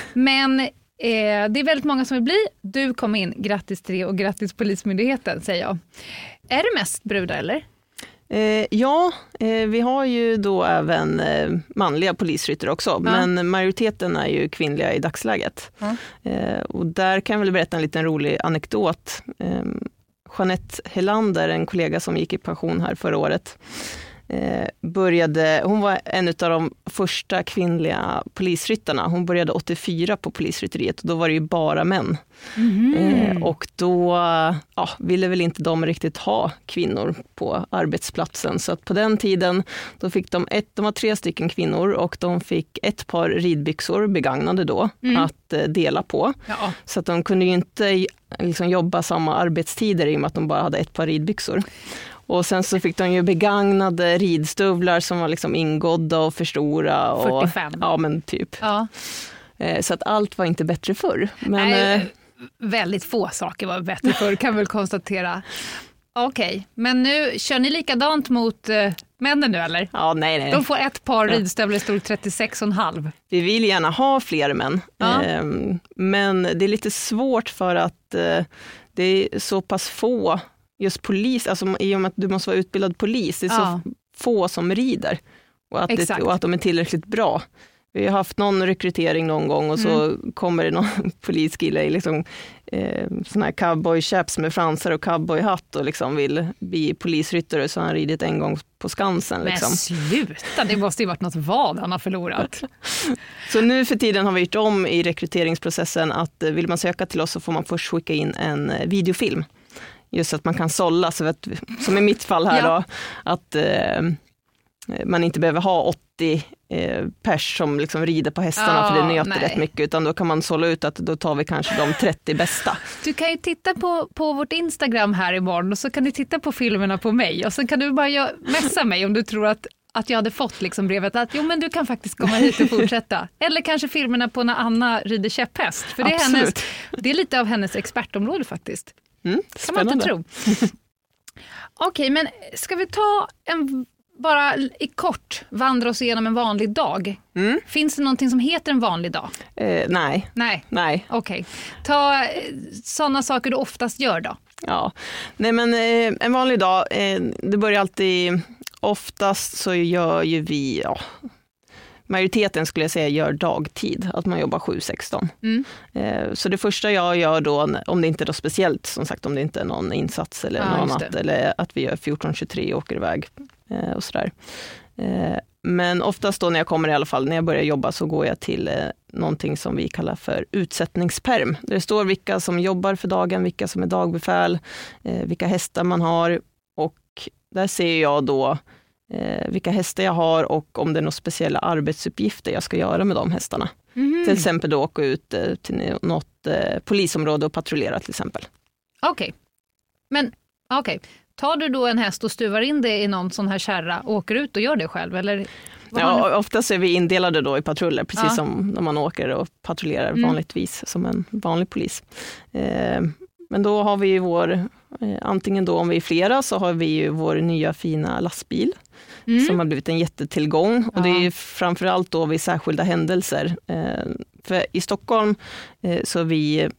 Men eh, det är väldigt många som vill bli. Du kom in, grattis till det och grattis Polismyndigheten, säger jag. Är det mest brudar eller? Eh, ja, eh, vi har ju då även eh, manliga polisryttare också, Ja. men majoriteten är ju kvinnliga i dagsläget. Ja. Eh, och där kan jag väl berätta en liten rolig anekdot. Eh, Jeanette Helander, en kollega som gick i pension här förra året, eh, började, hon var en av de första kvinnliga polisryttarna. Hon började åttiofyra på polisrytteriet, och då var det ju bara män. Mm. Eh, och då ja, ville väl inte de riktigt ha kvinnor på arbetsplatsen. Så att på den tiden då fick de, ett, de var tre stycken kvinnor, och de fick ett par ridbyxor begagnade då Mm. att eh, dela på. Ja. Så att de kunde ju inte liksom jobba samma arbetstider i och med att de bara hade ett par ridbyxor. Och sen så fick de ju begagnade ridstövlar som var liksom ingådda och för stora. Och, fyrtiofem. Ja, men typ. Ja. Eh, så att allt var inte bättre förr. Men, Nej, eh, väldigt få saker var bättre förr, kan vi väl konstatera. Okej, okay. Men nu kör ni likadant mot eh, männen nu eller? ja, nej, nej. De får ett par Ja. ridstövlar i storlek trettiosex och en halv. Vi vill gärna ha fler män, Ja. eh, men det är lite svårt för att eh, det är så pass få, just polis, alltså i och med att du måste vara utbildad polis, det är Ja. så få som rider, och att, det, Exakt. och att de är tillräckligt bra. Vi har haft någon rekrytering någon gång, och så Mm. kommer det någon poliskille i liksom, eh, sån här cowboy-chaps med fransar och cowboyhatt och liksom vill bli polisryttare, så han ridit en gång på Skansen. Liksom. Men sluta, det måste ju varit något vad han har förlorat. Så nu för tiden har vi gjort om i rekryteringsprocessen att eh, vill man söka till oss så får man först skicka in en eh, videofilm. Just så att man kan sålla, så att, som i mitt fall här Ja. då, att eh, man inte behöver ha åttio eh, pers som liksom rider på hästarna, Ja, för det nöter nej. rätt mycket, utan då kan man sålla ut att då tar vi kanske de trettio bästa. Du kan ju titta på, på vårt Instagram här imorgon, och så kan du titta på filmerna på mig, och så kan du bara gö- messa mig om du tror att att jag hade fått liksom brevet att jo, men du kan faktiskt komma hit och fortsätta. Eller kanske filmerna på när Anna rider käpphäst. För det är, hennes, det är lite av hennes expertområde faktiskt. Mm, Kan man inte tro. Okej, men ska vi ta en, bara i kort vandra oss igenom en vanlig dag? Mm. Finns det någonting som heter en vanlig dag? Eh, nej, Nej, nej. okej. Ta eh, sådana saker du oftast gör då. Ja, nej men eh, en vanlig dag, eh, det börjar alltid, oftast så gör ju vi, ja, majoriteten skulle jag säga gör dagtid, att man jobbar sju sexton. Mm. Eh, så det första jag gör då, om det inte är då speciellt, som sagt om det inte är någon insats eller Ja, något just annat, det. eller att vi gör fjorton tjugotre och åker iväg eh, och sådär. Eh, men oftast då när jag kommer i alla fall, när jag börjar jobba, så går jag till eh, någonting som vi kallar för utsättningsperm. Där det står vilka som jobbar för dagen, vilka som är dagbefäl, eh, vilka hästar man har, och där ser jag då eh, vilka hästar jag har och om det är några speciella arbetsuppgifter jag ska göra med de hästarna. Mhm. Till exempel då åka ut eh, till något eh, polisområde och patrullera till exempel. Okej. Men okej. Tar du då en häst och stuvar in det i någon sån här kärra och åker ut och gör det själv? Eller vad har ni- Ja, oftast är vi indelade då i patruller, precis Ja. som när man åker och patrullerar Mm. vanligtvis som en vanlig polis. Eh, men då har vi ju vår, eh, antingen då om vi är flera, så har vi ju vår nya fina lastbil Mm. som har blivit en jättetillgång. Och det Ja. är ju framförallt då vid särskilda händelser. Eh, för i Stockholm eh, så är vi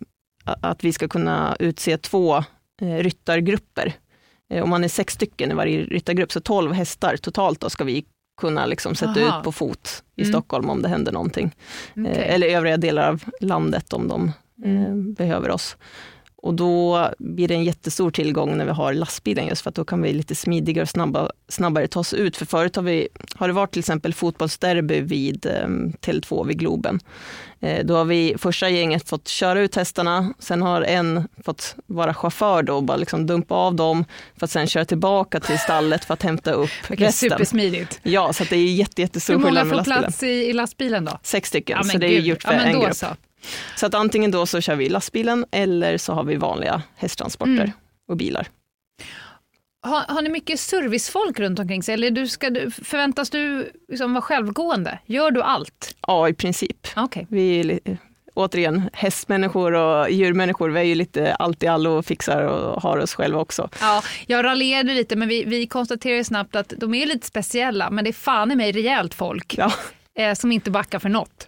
att vi ska kunna utse två ryttargrupper. Om man är sex stycken i varje ryttargrupp, så tolv hästar totalt då ska vi kunna liksom sätta Aha. ut på fot i mm. Stockholm om det händer någonting. Okay. Eller övriga delar av landet om de mm. eh, behöver oss. Och då blir det en jättestor tillgång när vi har lastbilen, just för att då kan vi lite smidigare och snabba, snabbare ta oss ut. För förut har, vi, har det varit till exempel fotbollsderby vid eh, Tele två vid Globen. Eh, då har vi första gänget fått köra ut hästarna, sen har en fått vara chaufför då och bara liksom dumpa av dem för att sen köra tillbaka till stallet för att hämta upp Vilket resten. Supersmidigt. Ja, så att det är jätte, jättestor skillnad med lastbilen. Hur många får plats i, i lastbilen då? Sex stycken, ja, så det är gud. gjort för ja, en grupp. Så. Så att antingen då så kör vi lastbilen eller så har vi vanliga hästtransporter mm. och bilar. Har, har ni mycket servicefolk runt omkring sig? Eller du ska, förväntas du liksom vara självgående? Gör du allt? Ja, i princip. Okay. Vi är återigen hästmänniskor och djurmänniskor. Vi är ju lite allt i allo och fixar och har oss själva också. Ja, jag raljerade lite, men vi, vi konstaterar snabbt att de är lite speciella. Men det är fan i mig rejält folk ja. eh, som inte backar för något.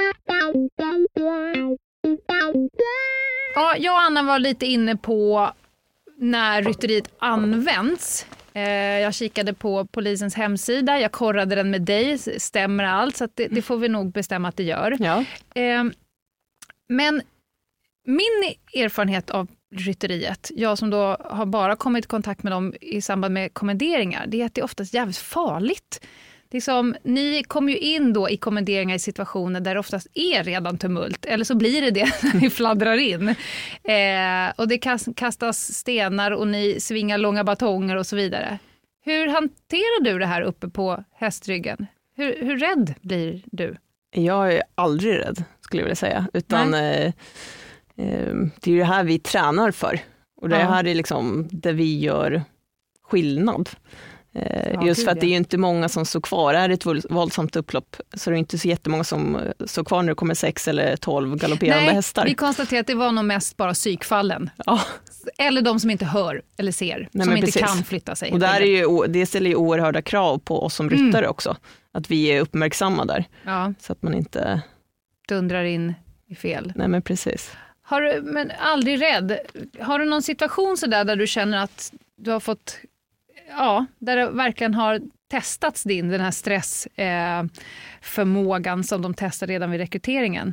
Ja, jag och Anna var lite inne på när rytteriet används. Eh, jag kikade på polisens hemsida, jag korrade den med dig, stämmer allt, så att det, det får vi nog bestämma att det gör. Ja. Eh, men min erfarenhet av rytteriet, jag som då har bara kommit i kontakt med dem i samband med kommenderingar, det är att det är oftast jävligt farligt. Det är som, ni kommer ju in då i kommenderingar i situationer där det oftast är redan tumult. Eller så blir det det när vi fladdrar in. Eh, och det kastas stenar och ni svingar långa batonger och så vidare. Hur hanterar du det här uppe på hästryggen? Hur, hur rädd blir du? Jag är aldrig rädd, skulle jag vilja säga. Utan eh, eh, det är ju det här vi tränar för. Och det här är liksom där vi gör skillnad. Ja, just för att det är ju inte många som står kvar. Är det ett våldsamt upplopp så är det inte så jättemånga som står kvar när det kommer sex eller tolv galopperande Nej, hästar. Vi konstaterar att det var nog mest bara psykfallen. Ja. Eller de som inte hör eller ser. Nej, som inte precis. Kan flytta sig. Och där är ju, det ställer ju oerhörda krav på oss som ryttare mm. också. Att vi är uppmärksamma där. Ja. Så att man inte dundrar in i fel. Nej, men precis. Har du, men aldrig rädd. Har du någon situation så där, där du känner att du har fått... Ja, där det verkligen har testats din, den här stressförmågan eh, som de testade redan vid rekryteringen?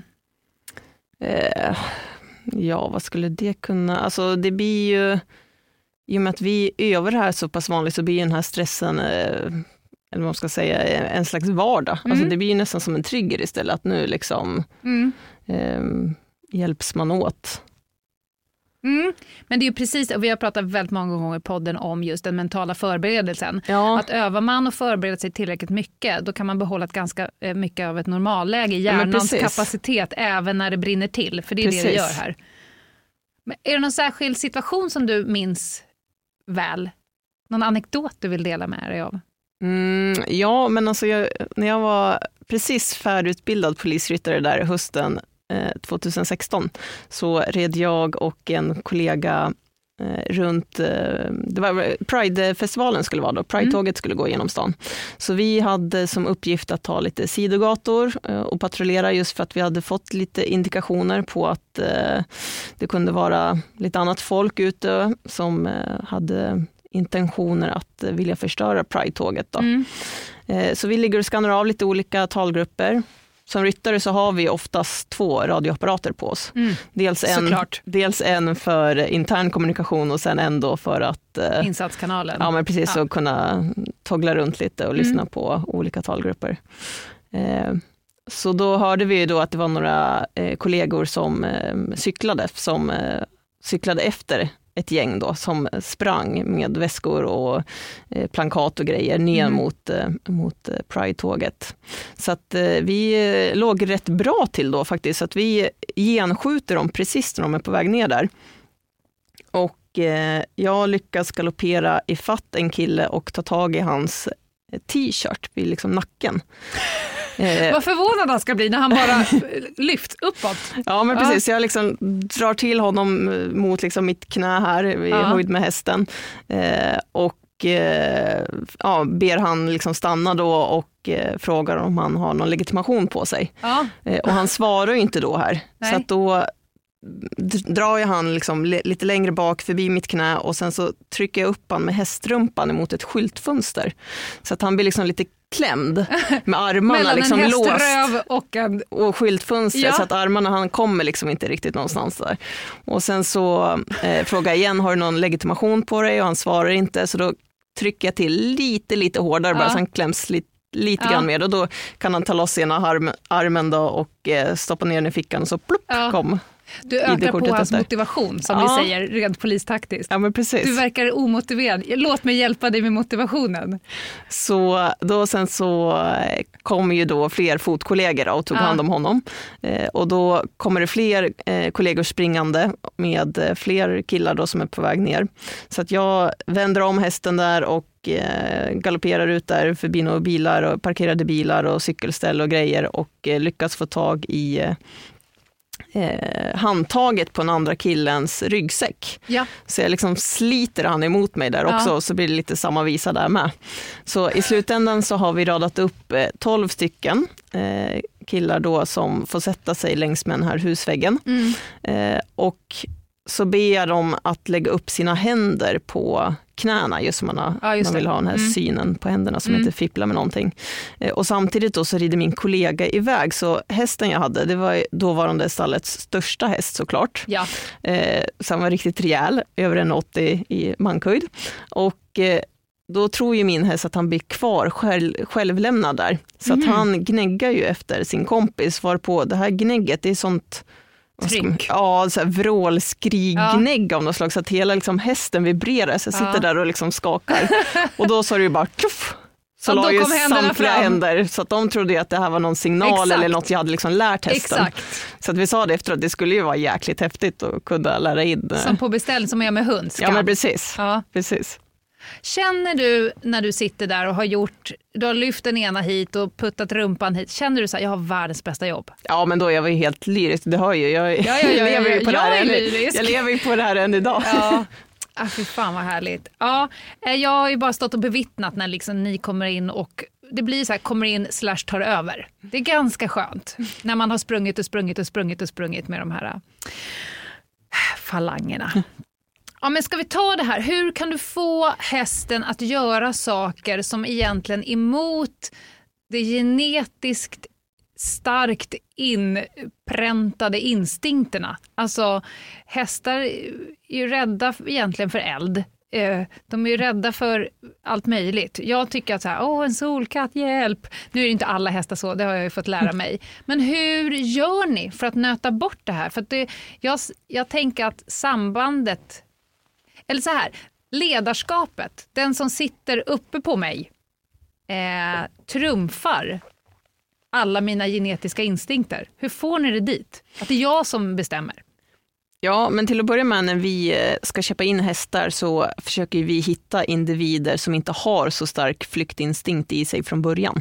Eh, ja, vad skulle det kunna... Alltså det blir ju... I och med att vi övar det här så pass vanligt så blir den här stressen, eh, eller vad man ska säga, en slags vardag. Mm. Alltså det blir ju nästan som en trigger istället, att nu liksom mm. eh, hjälps man åt. Mm. Men det är ju precis, och vi har pratat väldigt många gånger i podden om just den mentala förberedelsen. Ja. Att övar man och förbereder sig tillräckligt mycket, då kan man behålla ett ganska mycket av ett normalläge i hjärnans ja, kapacitet även när det brinner till. För det är precis. Det det gör här. Men är det någon särskild situation som du minns väl? Någon anekdot du vill dela med dig av? Mm, ja, men alltså jag, när jag var precis färdigutbildad polisryttare där hösten tjugohundrasexton så red jag och en kollega eh, runt, eh, det var Pride-festivalen skulle vara då, Pride-tåget mm. skulle gå genom stan. Så vi hade som uppgift att ta lite sidogator eh, och patrullera, just för att vi hade fått lite indikationer på att eh, det kunde vara lite annat folk ute som eh, hade intentioner att eh, vilja förstöra Pride-tåget då. Mm. Eh, så vi ligger och skannar av lite olika talgrupper. Som ryttare så har vi oftast två radioapparater på oss. Mm. Dels, en, dels en för intern kommunikation och sen en då för att... Eh, Insatskanalen. Ja, men precis, ja. Så kunna toggla runt lite och lyssna mm. på olika talgrupper. Eh, så då hörde vi då att det var några eh, kollegor som eh, cyklade, som eh, cyklade efter ett gäng då som sprang med väskor och eh, plankat och grejer ner mm. mot, eh, mot Pride-tåget. Så att eh, vi eh, låg rätt bra till då faktiskt, så att vi genskjuter dem precis när de är på väg ner där. Och eh, jag lyckas galoppera i fatt en kille och ta tag i hans t-shirt vid liksom nacken. Eh, Vad förvånad han ska bli när han bara lyft uppåt. Ja, men precis. Jag liksom drar till honom mot liksom mitt knä här i ja. höjd med hästen. Eh, och eh, ja, ber han liksom stanna då och eh, frågar om han har någon legitimation på sig. Ja. Eh, och han svarar ju inte då här. Nej. Så att då drar jag han liksom lite längre bak förbi mitt knä och sen så trycker jag upp han med hästrumpan emot ett skyltfönster. Så att han blir liksom lite klämd med armarna mellan liksom en låst häströv och en... och skyltfönster Ja. så att armarna han kommer liksom inte riktigt någonstans där. Och sen så eh, frågar jag igen, har du någon legitimation på dig? Och han svarar inte, så då trycker jag till lite lite hårdare Ja. bara så han kläms lite lite Ja. grann mer och då kan han ta loss ena arm, armen då och eh, stoppa ner den i fickan och så plupp Ja. kom. Du ökar på I D-kortet hans efter. motivation, som Ja. vi säger rent polistaktiskt. Ja men precis. Du verkar omotiverad. Låt mig hjälpa dig med motivationen. Så då sen så eh, kommer ju då fler fotkollegor då, och tog Ja. hand om honom. Eh, och då kommer det fler eh, kollegor springande med eh, fler killar då som är på väg ner. Så att jag vänder om hästen där och eh, galopperar ut där förbi några bilar och parkerade bilar och cykelställ och grejer och eh, lyckas få tag i eh, Eh, handtaget på den andra killens ryggsäck. Ja. Så jag liksom sliter han emot mig där Ja. också och så blir det lite samma visa där med. Så i slutändan så har vi radat upp eh, tolv stycken eh, killar då som får sätta sig längs med den här husväggen. Mm. Eh, och så ber jag dem att lägga upp sina händer på knäna, just som man, har, Ja, just man vill det. ha den här Mm. synen på händerna som Mm. inte fipplar med någonting. Eh, och samtidigt då så rider min kollega iväg, så hästen jag hade, det var dåvarande stallets största häst såklart. Ja. Eh, så han var riktigt rejäl, över en åttio i mankhöjd. Och eh, då tror ju min häst att han blir kvar själv, självlämnad där. Så Mhm. att han gnäggar ju efter sin kompis, var på det här gnägget, det är sånt vad ska man- Tryck. Ja, så här vrålskrig-gnägg av något slag, så att hela liksom hästen vibrerar, så jag sitter Ja. där och liksom skakar. Och då sa det ju bara tjoff! Så Och då la ju kom händerna samtliga fram. händer, så att de trodde ju att det här var någon signal Exakt. eller något jag hade liksom lärt hästen. Exakt. Så att vi sa det efteråt, det skulle ju vara jäkligt häftigt att kunna lära in. eh, Som på beställning, som är med hund. Ja men precis. Ja. precis. Känner du när du sitter där och har gjort, du har lyft den ena hit och puttat rumpan hit, känner du så här, jag har världens bästa jobb? Ja men då jag var ju helt lyrisk, det hör ju. Jag, Ja, ja, ja, lever ja, ju på det jag här är än, lyrisk. jag lever ju på det här än idag. Ja. Ah, fy fan vad härligt. Ja, eh, jag har ju bara stått och bevittnat när liksom ni kommer in och det blir så här, kommer in slash tar över. Det är ganska skönt när man har sprungit och sprungit och sprungit och sprungit med de här äh, falangerna. Ja, men ska vi ta det här? Hur kan du få hästen att göra saker som egentligen är emot det genetiskt starkt inpräntade instinkterna? Alltså, hästar är ju rädda egentligen för eld. De är ju rädda för allt möjligt. Jag tycker att så här, åh en solkatt, hjälp. Nu är det inte alla hästar så, det har jag ju fått lära mig. Men hur gör ni för att nöta bort det här? För att det, jag, jag tänker att sambandet, eller så här, ledarskapet, den som sitter uppe på mig, eh, trumfar alla mina genetiska instinkter. Hur får ni det dit? Att det är jag som bestämmer. Ja, men till att börja med när vi ska köpa in hästar så försöker vi hitta individer som inte har så stark flyktinstinkt i sig från början.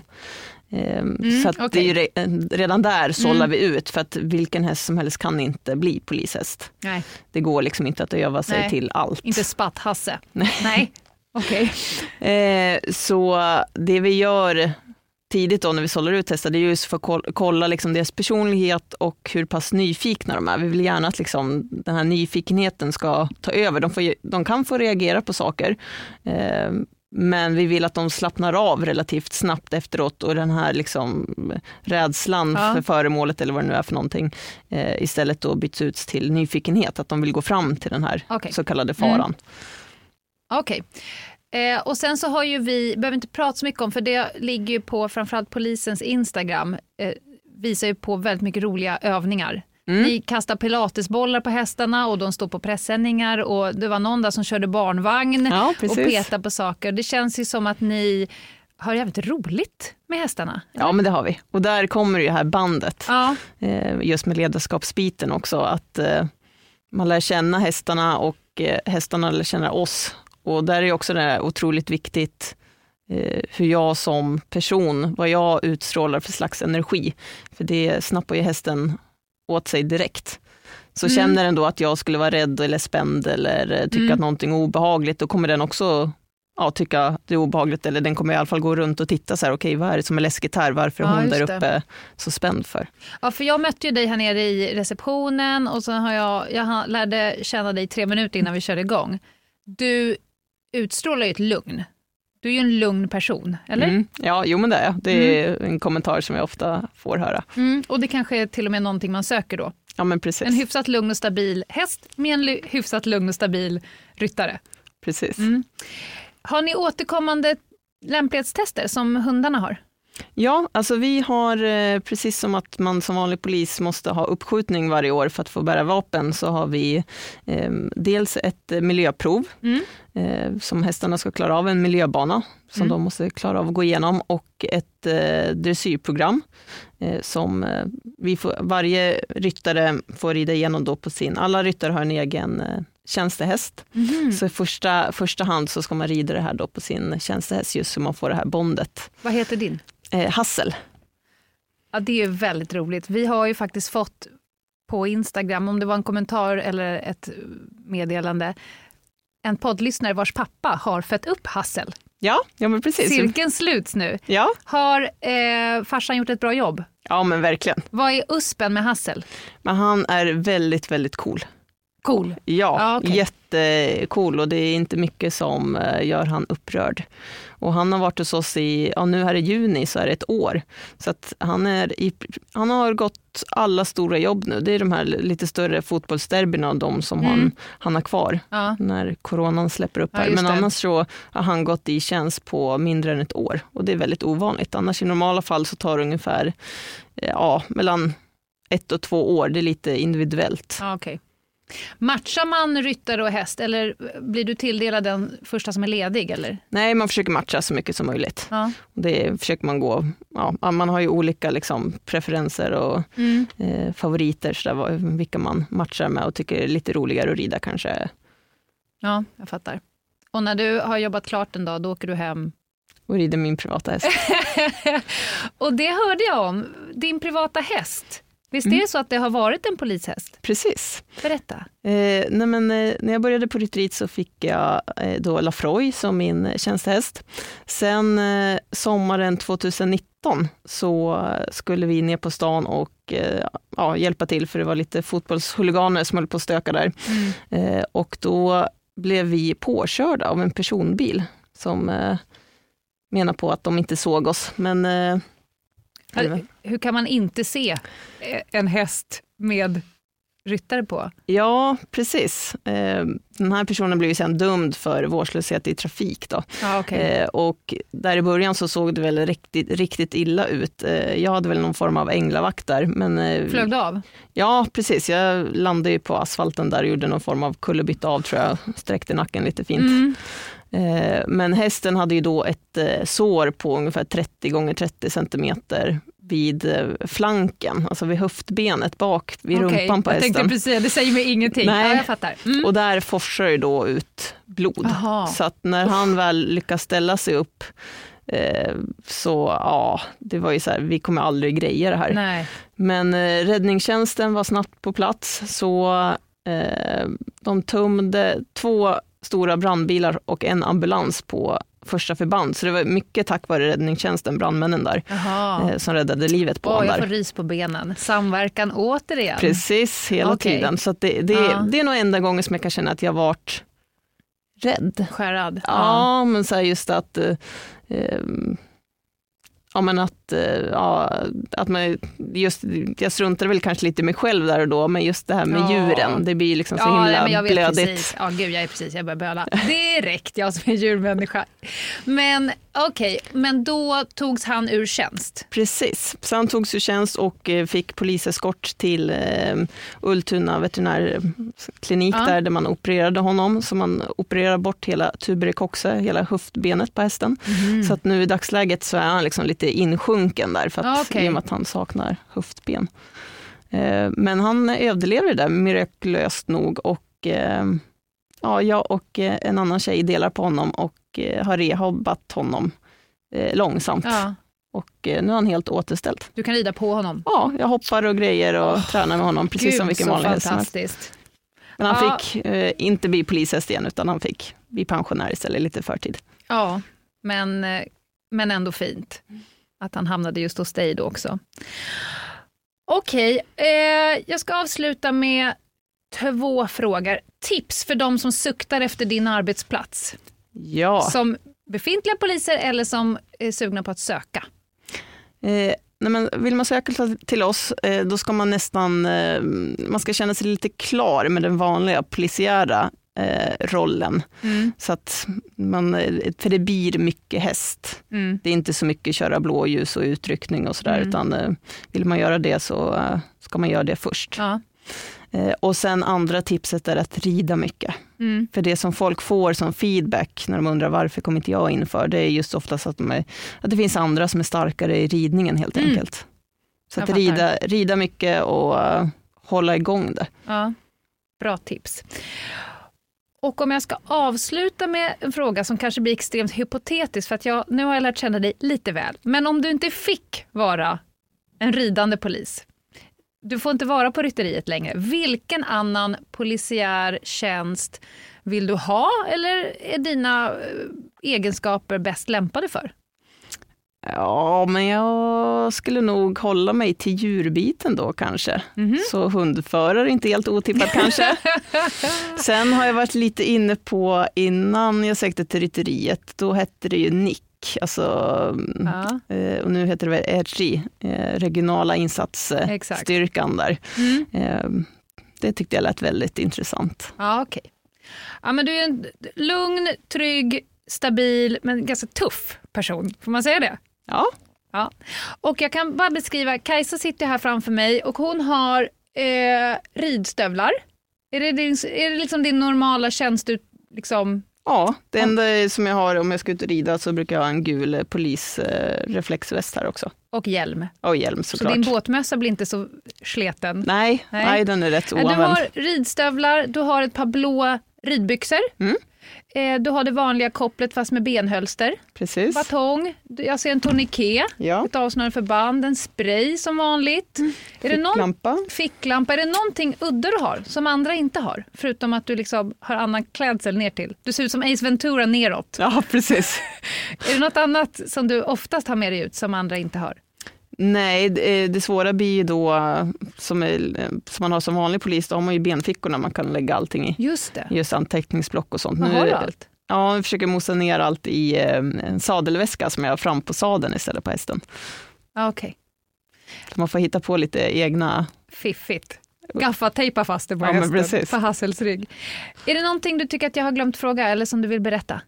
Mm, så att okay. det är ju re- redan där sållar mm. vi ut, för att vilken häst som helst kan inte bli polishäst. Nej. Det går liksom inte att öva sig Nej. till allt. Inte spatthasse. Nej. Nej. Okej. Okay. Eh, så det vi gör tidigt då när vi sållar ut hästar, det är just för att kolla liksom deras personlighet och hur pass nyfikna de är. Vi vill gärna att liksom den här nyfikenheten ska ta över. De, får, de kan få reagera på saker, eh, men vi vill att de slappnar av relativt snabbt efteråt, och den här liksom rädslan ja. för föremålet eller vad det nu är för någonting eh, istället då byts ut till nyfikenhet, att de vill gå fram till den här okay. så kallade faran. Mm. Okej. Okay. Eh, och sen så har ju vi, behöver inte prata så mycket om, för det ligger ju på framförallt polisens Instagram, eh, visar ju på väldigt mycket roliga övningar. Mm. Ni kastar pilatesbollar på hästarna och de står på pressändningar, och det var någon där som körde barnvagn ja, och petade på saker. Det känns ju som att ni har jävligt roligt med hästarna. Eller? Ja, men det har vi. Och där kommer ju det här bandet. Ja. Eh, just med ledarskapsbiten också, att eh, man lär känna hästarna och eh, hästarna lär känna oss. Och där är också det otroligt viktigt eh, hur jag som person, vad jag utstrålar för slags energi. För det snappar ju hästen åt sig direkt. Så mm. känner den då att jag skulle vara rädd eller spänd eller tycka mm. att någonting är obehagligt, då kommer den också ja, tycka det är obehagligt, eller den kommer i alla fall gå runt och titta så här, okej, vad är det som är läskigt här, varför är Ja, hon just där det. uppe så spänd för? Ja, för jag mötte ju dig här nere i receptionen och så har jag, jag har- lärde känna dig tre minuter innan vi körde igång. Du utstrålar ju ett lugn. Du är ju en lugn person, eller? Mm. Ja, jo men det är jag. Det är en kommentar som jag ofta får höra. Mm, och det kanske är till och med någonting man söker då. Ja, men precis. En hyfsat lugn och stabil häst med en ly- hyfsat lugn och stabil ryttare. precis. Mm. Har ni återkommande lämplighetstester som hundarna har? Ja, alltså vi har, eh, precis som att man som vanlig polis måste ha uppskjutning varje år för att få bära vapen, så har vi eh, dels ett eh, miljöprov Mm. eh, som hästarna ska klara av, en miljöbana som Mm. de måste klara av att gå igenom, och ett eh, dressyrprogram eh, som eh, vi får, varje ryttare får rida igenom då på sin, alla ryttare har en egen eh, tjänstehäst. Mhm. Så i första, första hand så ska man rida det här då på sin tjänstehäst, just så man får det här bondet. Vad heter din? Eh, Hassel. Ja, det är ju väldigt roligt. Vi har ju faktiskt fått på Instagram, om det var en kommentar eller ett meddelande, en poddlyssnare vars pappa har fött upp Hassel. Ja, ja men precis. Cirkeln sluts nu. Ja. Har eh, farsan gjort ett bra jobb? ja, men verkligen. Vad är uspen med Hassel? Men han är väldigt, väldigt cool. Cool. Ja, Ja, okej. jättecool, och det är inte mycket som eh, gör han upprörd. Och han har varit hos oss i, ja nu här i juni så är det ett år. Så att han, är i, han har gått alla stora jobb nu. Det är de här lite större fotbollsderbyna och de som Mm. han, han har kvar Ja. när coronan släpper upp Ja, här. just Men det. annars så har han gått i tjänst på mindre än ett år. Och det är väldigt ovanligt. Annars i normala fall så tar det ungefär eh, ja, mellan ett och två år. Det är lite individuellt. Ja, okej. Matchar man ryttare och häst eller blir du tilldelad den första som är ledig? Eller? Nej, man försöker matcha så mycket som möjligt. Ja. Det försöker man gå, ja, man har ju olika liksom, preferenser och Mm. eh, favoriter, så där, vad- vilka man matchar med och tycker är lite roligare att rida kanske, Ja, jag fattar. Och när du har jobbat klart en dag, då åker du hem. och rider min privata häst. Och det hörde jag om, din privata häst. Visst är det så att det har varit en polishäst? Precis. Berätta. Eh, nej men, eh, när jag började på retreat så fick jag eh, då Lafroy som min tjänstehäst. Sen eh, sommaren tjugonitton så skulle vi ner på stan och eh, ja, hjälpa till, för det var lite fotbollshuliganer som höll på att stöka där. Mm. Eh, och då blev vi påkörda av en personbil som eh, menar på att de inte såg oss. Men eh, Hur kan man inte se en häst med ryttare på? ja, precis. Eh, den här personen blev ju sen dömd för vårdslöshet i trafik då. Ja, okay. Eh, och där i början så såg det väl riktigt, riktigt illa ut. Eh, jag hade väl någon form av änglavakt där. Men, eh, Flög du av? Ja, precis. Jag landade ju på asfalten där och gjorde någon form av kullerbytta av, tror jag. Sträckte nacken lite fint. Mm. Eh, men hästen hade ju då ett eh, sår på ungefär trettio gånger trettio centimeter vid eh, flanken, alltså vid höftbenet bak, vid Okej, rumpan på jag hästen. tänkte precis, det säger mig ingenting. Nej. Ja, jag fattar. Mm. Och där forsar ju då ut blod. Aha. Så att när han väl lyckas ställa sig upp eh, så ja, det var ju så här, vi kommer aldrig greja det här. Nej. Men eh, räddningstjänsten var snabbt på plats, så eh, de tömde två stora brandbilar och en ambulans på första förband. Så det var mycket tack vare räddningstjänsten, brandmännen där, Jaha. eh, som räddade livet på Åh, honom jag där. får ris på benen. Samverkan återigen. Precis, hela Okej. tiden. Så att det, det, Ja. det är nog enda gången som jag kan känna att jag varit rädd. Skärrad. Ja, men så här just att eh, eh, ja, men att, eh, ja, att man just, jag struntade väl kanske lite i mig själv där och då, men just det här med Ja. djuren, det blir liksom så Ja, himla nej, men jag vet blödigt. precis. Ja, gud, jag är precis, jag börjar böla. Direkt, jag som är djurmänniska. Men okej, men då togs han ur tjänst. Precis, så han togs ur tjänst och eh, fick poliseskort till eh, Ultuna veterinärklinik, Ja. där, där man opererade honom. Så man opererade bort hela tuberkoxe, hela höftbenet på hästen. Mm. Så att nu i dagsläget så är han liksom lite insjunken där, för att, Ah, okej. i och med att han saknar höftben. Eh, men han överlevde det där mirakulöst nog, och eh, ja, jag och eh, en annan tjej delar på honom och eh, har rehabbat honom eh, långsamt. Ja, Och eh, nu är han helt återställd. du kan rida på honom. Ja, jag hoppar och grejer och Oh, tränar med honom precis Gud, som vilken så vanlig häst som helst. fantastiskt. Men han Ja. fick eh, inte bli polishäst igen, utan han fick bli pensionär istället, lite förtid. Ja, men, eh, men ändå fint att han hamnade just hos dig då också. Okej, eh, jag ska avsluta med två frågor. Tips för de som suktar efter din arbetsplats. Ja. Som befintliga poliser eller som är sugna på att söka. Eh, nej men vill man söka till oss, eh, då ska man nästan, eh, man ska känna sig lite klar med den vanliga polisiära eh, rollen. Mm. Så att man, för det blir mycket häst. Mm. Det är inte så mycket köra blåljus och utryckning och sådär, Mm. utan eh, vill man göra det så eh, ska man göra det först. Ja. Eh, och sen andra tipset är att rida mycket. Mm. För det som folk får som feedback när de undrar varför kommer inte jag in för, det är just oftast att, de är, att det finns andra som är starkare i ridningen helt Mm. enkelt. Så Jag att rida, rida mycket och uh, hålla igång det. Ja, bra tips. Och om jag ska avsluta med en fråga som kanske blir extremt hypotetisk, för att jag, nu har jag lärt känna dig lite väl. Men om du inte fick vara en ridande polis, du får inte vara på rytteriet längre. Vilken annan polisiär tjänst vill du ha, eller är dina eh, egenskaper bäst lämpade för? Ja, men jag skulle nog hålla mig till djurbiten då kanske. Mhm. Så hundförare är inte helt otippat kanske. Sen har jag varit lite inne på, innan jag sökte till rytteriet, då hette det ju N I C. Alltså, Ja. eh, och nu heter det väl R I, eh, regionala insatsstyrkan där. Mm. Eh, det tyckte jag lät väldigt intressant. Ja, okej. Ja, men du är en lugn, trygg, stabil, men ganska tuff person. Får man säga det? Ja, Ja. Och jag kan bara beskriva, Kajsa sitter här framför mig och hon har eh, ridstövlar. Är det, din, är det liksom din normala tjänst ut, liksom? ja, det enda som jag har om jag ska ut och rida, så brukar jag ha en gul polisreflexväst här också. Och hjälm. Och hjälm såklart. Så din båtmössa blir inte så sleten? Nej, Nej. nej. den är rätt Du oanvänd. har ridstövlar, du har ett par blå ridbyxor. Mm. Eh, du har det vanliga kopplet fast med benhölster. Precis. Batong, jag ser en tourniquet, Ja. ett avsnörande förband, en spray som vanligt. Är det någon Ficklampa. ficklampa? Är det någonting udda du har som andra inte har? Förutom att du liksom har annan klädsel ner till. Du ser ut som Ace Ventura neråt. Ja, precis. Är det något annat som du oftast har med dig ut som andra inte har? Nej, det, det svåra blir ju då, som, är, som man har som vanlig polis, då har man ju benfickorna man kan lägga allting i. Just det. Just anteckningsblock och sånt. Vad har du allt? Ja, jag försöker mosa ner allt i eh, en sadelväska som jag har fram på sadeln istället på hästen. Ja, okej. Så man får hitta på lite egna... Fiffigt. Gaffatejpa fast det på Ja, men hästen, precis. på Hassels rygg. Är det någonting du tycker att jag har glömt fråga eller som du vill berätta?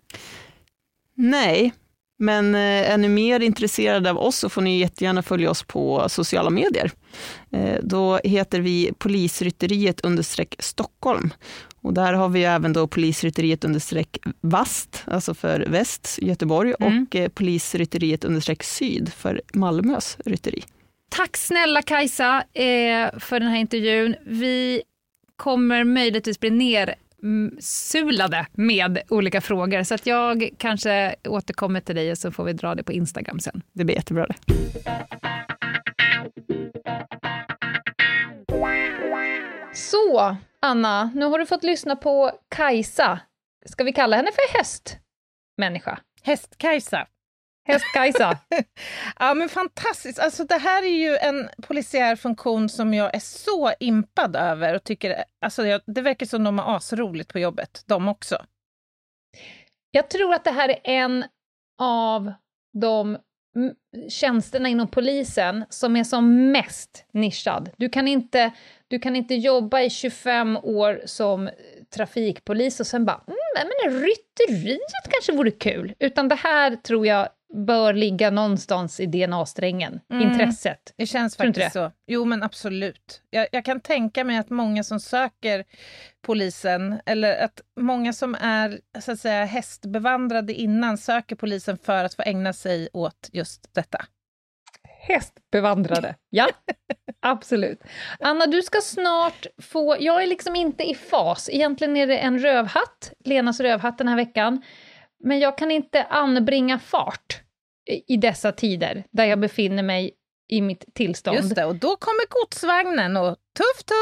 Nej, men eh, är ni mer intresserade av oss så får ni jättegärna följa oss på sociala medier. Eh, då heter vi polisrytteriet understreck Stockholm. Och där har vi även då polisrytteriet understreck Vast, alltså för väst, Göteborg, Mm. och eh, polisrytteriet understreck Syd för Malmös rytteri. Tack snälla Kajsa eh, för den här intervjun. Vi kommer möjligtvis bli nersulade med olika frågor. Så att jag kanske återkommer till dig och så får vi dra det på Instagram sen. Det blir jättebra det. Så, Anna, nu har du fått lyssna på Kajsa. Ska vi kalla henne för hästmänniska? Häst-Kajsa. Häst-Kajsa. Ja, men fantastiskt. Alltså, det här är ju en polisiär funktion som jag är så impad över och tycker, alltså, jag, det verkar som de har asroligt på jobbet, de också. Jag tror att det här är en av de m- tjänsterna inom polisen som är som mest nischad. Du kan inte, du kan inte jobba i tjugofem år som trafikpolis och sen bara, mm, men rytteriet kanske vore kul. Utan det här tror jag bör ligga någonstans i D N A-strängen, Mm. intresset. Det känns Tror du inte faktiskt så. Jo, men absolut. Jag, jag kan tänka mig att många som söker polisen, eller att många som är så att säga hästbevandrade innan söker polisen för att få ägna sig åt just detta. Hästbevandrade. Ja, absolut. Anna, du ska snart få... Jag är liksom inte i fas. Egentligen är det en rövhatt, Lenas rövhatt den här veckan. Men jag kan inte anbringa fart i dessa tider där jag befinner mig i mitt tillstånd. Just det, och då kommer godsvagnen och tuff, tuff,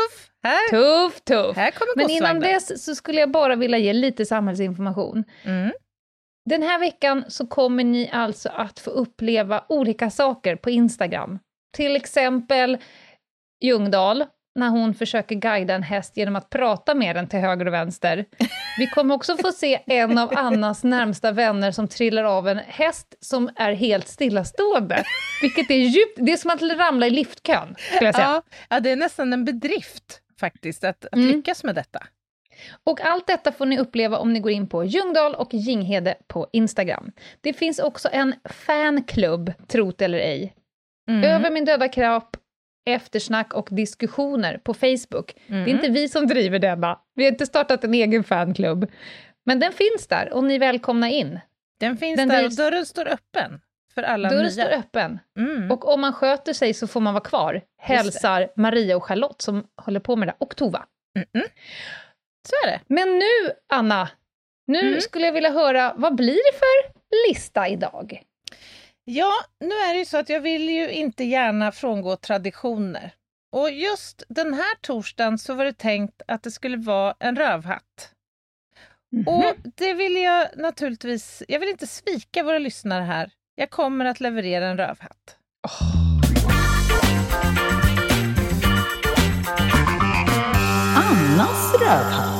Här, Tuff, tuff. här kommer Men innan gossvagnen. dess så skulle jag bara vilja ge lite samhällsinformation. Mm. Den här veckan så kommer ni alltså att få uppleva olika saker på Instagram. Till exempel Ljungdahl, när hon försöker guida en häst genom att prata med den till höger och vänster. Vi kommer också få se en av Annas närmsta vänner som trillar av en häst som är helt stillastående. Vilket är djupt, det är som att ramla i liftkön, skulle jag säga. Ja, ja, det är nästan en bedrift faktiskt att, att Mm. lyckas med detta. Och allt detta får ni uppleva om ni går in på Ljungdahl och Ginghede på Instagram. Det finns också en fanklubb, trot eller ej. Mm. Över min döda kropp, eftersnack och diskussioner på Facebook. Mm. Det är inte vi som driver denna. Vi har inte startat en egen fanklubb. Men den finns där och ni är välkomna in. Den finns Den där drivs- och dörren står öppen för alla Dörren nya. står öppen. Mm. Och om man sköter sig så får man vara kvar. Hälsar Maria och Charlotte som håller på med det. Och Tova. Mm-mm. Så är det. Men nu, Anna, nu Mm. skulle jag vilja höra, vad blir det för lista idag? Ja, nu är det ju så att jag vill ju inte gärna frångå traditioner. Och just den här torsdagen så var det tänkt att det skulle vara en rövhatt. Och det vill jag naturligtvis, jag vill inte svika våra lyssnare här. Jag kommer att leverera en rövhatt. Annas rövhatt.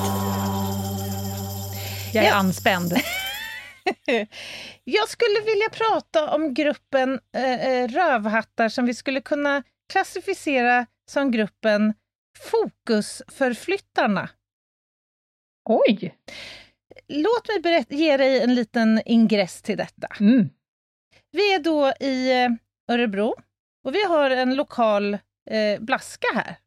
Jag är Ja. anspänd. Jag skulle vilja prata om gruppen eh, eh, rövhattar som vi skulle kunna klassificera som gruppen fokusförflyttarna. Oj! Låt mig berätta, ge dig en liten ingress till detta. Mm. Vi är då i eh, Örebro och vi har en lokal eh, blaska här.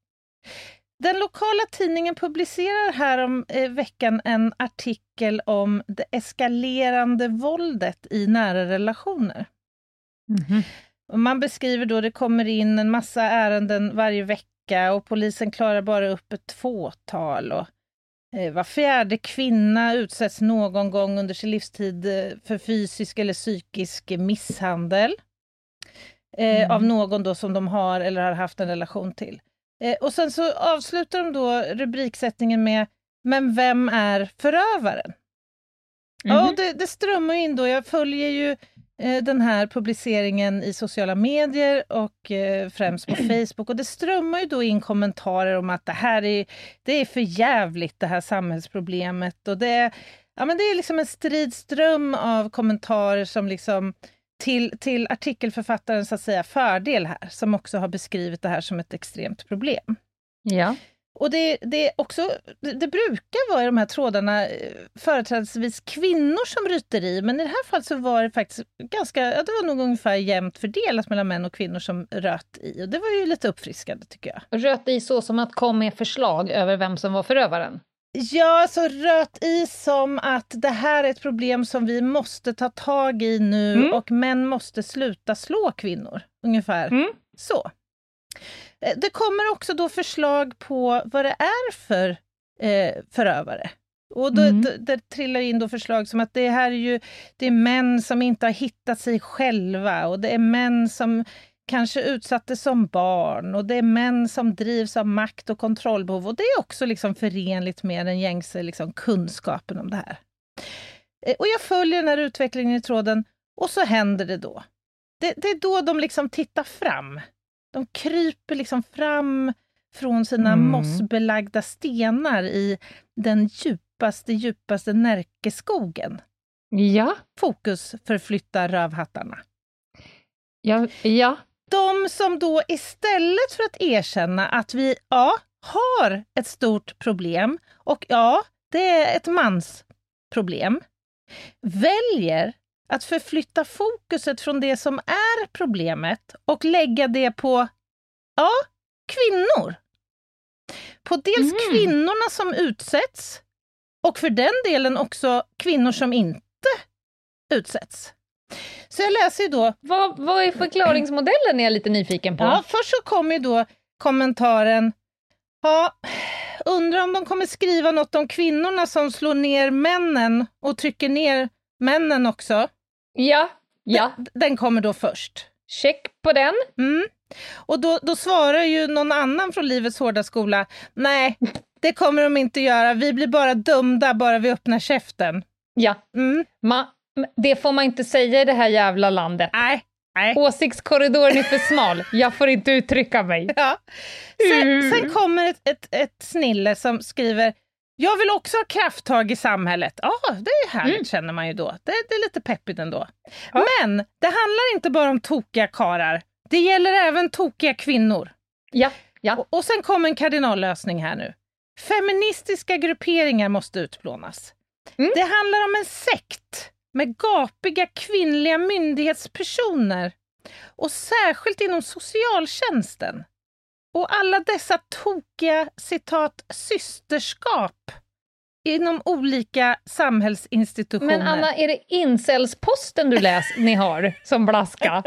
Den lokala tidningen publicerar här om eh, veckan en artikel om det eskalerande våldet i nära relationer. Mhm. Och man beskriver då det kommer in en massa ärenden varje vecka och polisen klarar bara upp ett fåtal. Och, eh, var fjärde kvinna utsätts någon gång under sin livstid eh, för fysisk eller psykisk misshandel. Eh, Mm. Av någon då som de har eller har haft en relation till. Eh, och sen så avslutar de då rubriksättningen med men vem är förövaren? Ja, Mhm. och det, det strömmar in då. Jag följer ju eh, den här publiceringen i sociala medier och eh, främst på Facebook. Och det strömmar ju då in kommentarer om att det här är, det är för jävligt det här samhällsproblemet. Och det är, ja, men det är liksom en stridström av kommentarer som liksom till, till artikelförfattaren så att säga fördel här. Som också har beskrivit det här som ett extremt problem. Ja. Och det, det, är också, det, det brukar vara i de här trådarna eh, företrädesvis kvinnor som ryter i, men i det här fallet så var det faktiskt ganska, ja, det var nog ungefär jämnt fördelat mellan män och kvinnor som röt i. Och det var ju lite uppfriskande tycker jag. Röt i så som att kom med förslag över vem som var förövaren. Ja, så röt i som att det här är ett problem som vi måste ta tag i nu Mm. och män måste sluta slå kvinnor. Ungefär Mm. så. Eh, Det kommer också då förslag på vad det är för eh, förövare. Och då, Mm. då, det trillar in då förslag som att det här är ju det är män som inte har hittat sig själva och det är män som kanske utsattes som barn och det är män som drivs av makt och kontrollbehov och det är också liksom förenligt med den gängse liksom kunskapen om det här. Eh, Och jag följer den här utvecklingen i tråden och så händer det då. Det, det är då de liksom tittar fram. De kryper liksom fram från sina Mm. mossbelagda stenar i den djupaste, djupaste Närkeskogen. Ja. Fokus förflyttar rövhattarna. Ja. Ja. De som då istället för att erkänna att vi ja, har ett stort problem och ja, det är ett mansproblem, väljer att förflytta fokuset från det som är problemet och lägga det på ja, kvinnor. På dels Mm. kvinnorna som utsätts och för den delen också kvinnor som inte utsätts. Så jag läser ju då Vad, vad är förklaringsmodellen är jag lite nyfiken på. Ja, först så kommer ju då kommentaren. Ja, undrar om de kommer skriva något om kvinnorna som slår ner männen och trycker ner männen också. Ja. Ja. Den, den kommer då först. Check på den. Mm. Och då, då svarar ju någon annan från Livets hårda skola, nej, det kommer de inte göra. Vi blir bara dömda bara vi öppnar käften. Ja, mm. Ma, det får man inte säga i det här jävla landet. Nej. Nej. Åsiktskorridoren är för smal. Jag får inte uttrycka mig. Ja. Sen, sen kommer ett, ett, ett snille som skriver, jag vill också ha krafttag i samhället. Ja, ah, det är härligt, mm. känner man ju då. Det, det är lite peppigt ändå. Ja. Men det handlar inte bara om tokiga karar. Det gäller även tokiga kvinnor. Ja, ja. Och, och sen kommer en kardinallösning här nu. Feministiska grupperingar måste utplånas. Mm. Det handlar om en sekt med gapiga kvinnliga myndighetspersoner och särskilt inom socialtjänsten. Och alla dessa tokiga, citat, systerskap inom olika samhällsinstitutioner. Men Anna, är det incelsposten du läs ni har som blaska?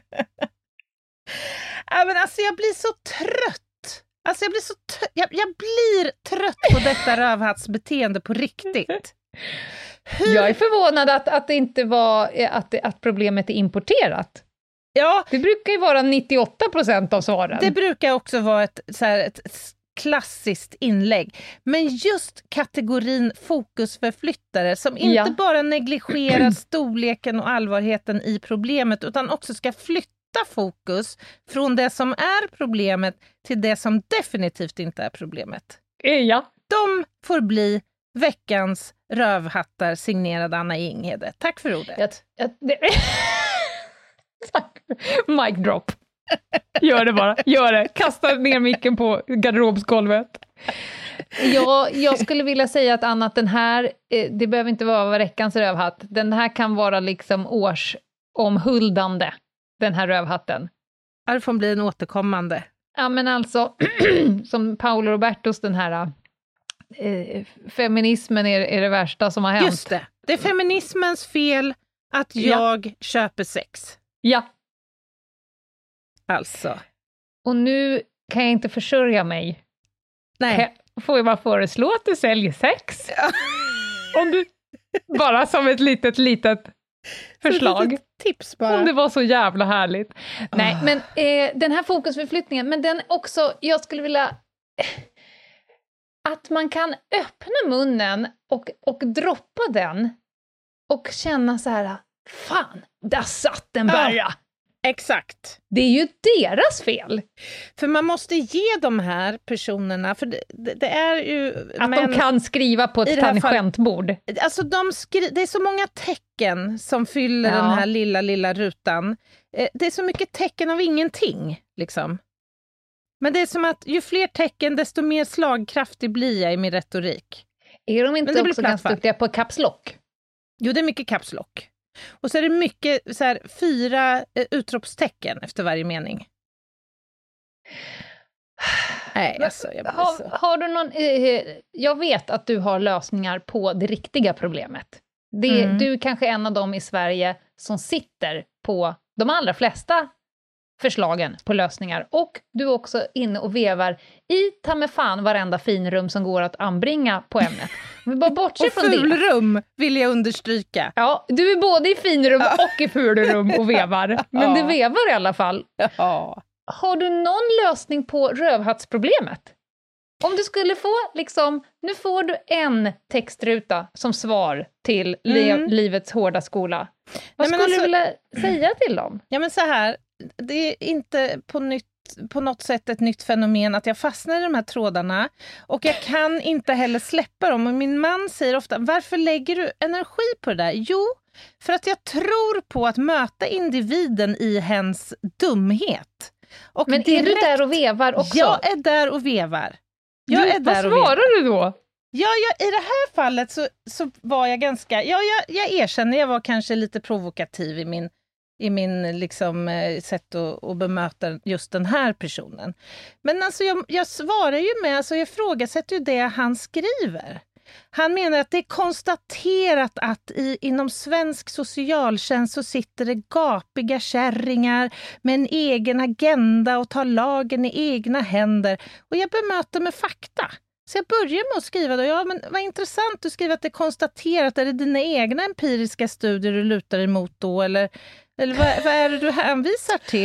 Ja, men alltså jag blir så trött. Alltså jag blir så t- jag, jag blir trött på detta rövhattsbeteende på riktigt. Hur? Jag är förvånad att, att det inte var att, att problemet är importerat. Ja, det brukar ju vara nittioåtta procent av svaren. Det brukar också vara ett, så här, ett klassiskt inlägg. Men just kategorin fokusförflyttare som inte ja. bara negligerar storleken och allvarheten i problemet utan också ska flytta fokus från det som är problemet till det som definitivt inte är problemet. Ja. De får bli veckans rövhattar signerade Anna Inghede. Tack för ordet. Jag, jag, det... Tack. Mic drop. Gör det bara. Gör det. Kasta ner micken på garderobsgolvet. Ja, jag skulle vilja säga att Anna, att den här, det behöver inte vara veckans rövhatt. Den här kan vara liksom årsomhuldande, den här rövhatten. Ja, det får bli en återkommande. Ja, men alltså, som Paolo Robertos, den här eh, feminismen är, är det värsta som har hänt. Just det. Det är feminismens fel att jag ja. köper sex. Ja. Alltså. Och nu kan jag inte försörja mig. Nej. Får jag bara föreslå att du säljer sex? Ja. Om du, bara som ett litet, litet förslag. Ett tips bara. Om det var så jävla härligt. Oh. Nej, men eh, den här fokusförflyttningen, men den också, jag skulle vilja... Att man kan öppna munnen och, och droppa den och känna så här, fan, där satt den Berga. Ja, exakt. Det är ju deras fel. För man måste ge de här personerna, för det, det är ju... Att men, de kan skriva på ett tangentbord. Fall, alltså de skri, det är så många tecken som fyller ja. den här lilla, lilla rutan. Det är så mycket tecken av ingenting, liksom. Men det är som att ju fler tecken, desto mer slagkraftig blir jag i min retorik. Är de inte också ganska duktiga på caps lock? Jo, det är mycket caps lock. Och så är det mycket så här, fyra eh, utropstecken efter varje mening. Nej, alltså, jag har, så. har du någon... Eh, jag vet att du har lösningar på det riktiga problemet. Det, mm. Du är kanske en av dem i Sverige som sitter på de allra flesta förslagen på lösningar. Och du är också inne och vevar i ta med fan varenda finrum som går att anbringa på ämnet. Vi bara bortser från det. Och fulrum vill jag understryka. Ja, du är både i finrum och i fulrum och vevar. Men ja. du vevar i alla fall. Ja. Har du någon lösning på rövhattsproblemet? Om du skulle få, liksom, nu får du en textruta som svar till mm. Livets hårda skola. Vad Nej, skulle alltså, du vilja säga till dem? Ja, men så här, det är inte på, nytt, på något sätt ett nytt fenomen att jag fastnar i de här trådarna. Och jag kan inte heller släppa dem. Och min man säger ofta, varför lägger du energi på det där? Jo, för att jag tror på att möta individen i hens dumhet. Och men direkt, är du där och vevar också? Jag är där och vevar. Jag du, är där vad svarar du då? Ja, jag, i det här fallet så, så var jag ganska... Ja, jag, jag erkänner, jag var kanske lite provokativ i min, i min liksom, eh, sätt att, att bemöta just den här personen. Men alltså, jag, jag svarar ju med, alltså, jag ifrågasätter ju det han skriver. Han menar att det är konstaterat att i, inom svensk socialtjänst så sitter det gapiga kärringar med en egen agenda och tar lagen i egna händer. Och jag bemöter med fakta. Så jag börjar med att skriva då, ja men vad intressant, du skriver att det är konstaterat, är det dina egna empiriska studier du lutar emot då, eller, eller vad, vad är det du hänvisar till?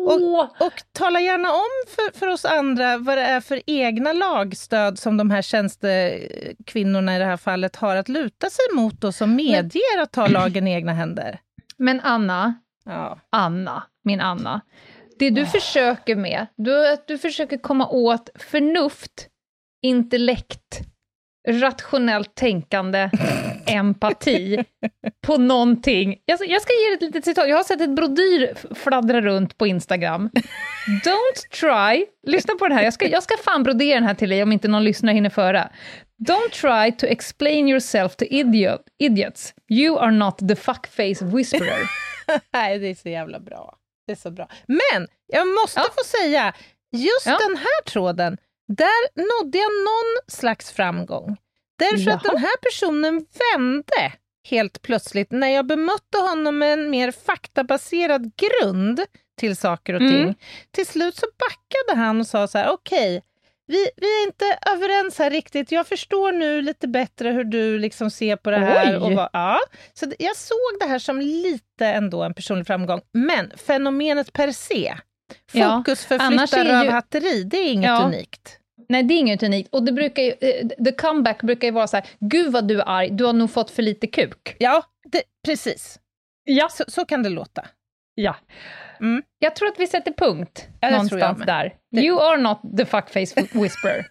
Och, och tala gärna om för, för oss andra vad det är för egna lagstöd som de här tjänstekvinnorna i det här fallet har att luta sig mot då, som medger att ta lagen i egna händer. Men Anna, ja. Anna, min Anna, det du oh. försöker med, du, att du försöker komma åt förnuft, intellekt, rationellt tänkande, empati på någonting. Jag, jag ska ge dig ett litet citat. Jag har sett ett brodyr fladdra runt på Instagram. Don't try, lyssna på det här. Jag ska, jag ska fan brodera den här till dig om inte någon lyssnar hinner föra. Don't try to explain yourself to idiot, idiots. You are not the fuckface whisperer. Nej, det är så jävla bra. Det är så bra. Men jag måste ja. få säga, just ja. den här tråden, där nådde jag någon slags framgång. Därför Jaha. att den här personen vände helt plötsligt när jag bemötte honom med en mer faktabaserad grund till saker och ting. Mm. Till slut så backade han och sa så här: okej, okay, vi, vi är inte överens här riktigt. Jag förstår nu lite bättre hur du liksom ser på det här. Och vad, ja. Så jag såg det här som lite ändå en personlig framgång. Men fenomenet per se, fokus ja. förflyttar rövhatteri, ju... det är inget ja. unikt. Nej, det är inget unikt. Och det brukar ju, the comeback brukar ju vara så här: gud vad du är arg, du har nog fått för lite kuk. Ja, det, precis. Ja. Så, så kan det låta. Ja. Mm. Jag tror att vi sätter punkt ja, någonstans där. Det... You are not the fuckface whisperer.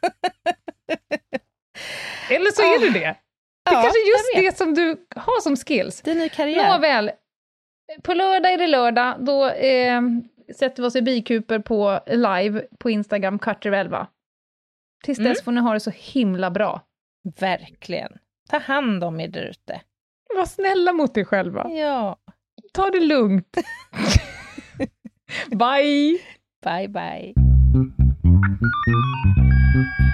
Eller så är oh. du det. Det är ja, kanske just det som du har som skills. Det är ny karriär. Nåväl, på lördag är det lördag. Då eh, sätter vi oss i bikuper på live på Instagram, Kvart över elva. Tills mm. dess får ni ha det så himla bra. Verkligen. Ta hand om er där ute. Var snälla mot dig själva. Ja. Ta det lugnt. Bye. Bye, bye.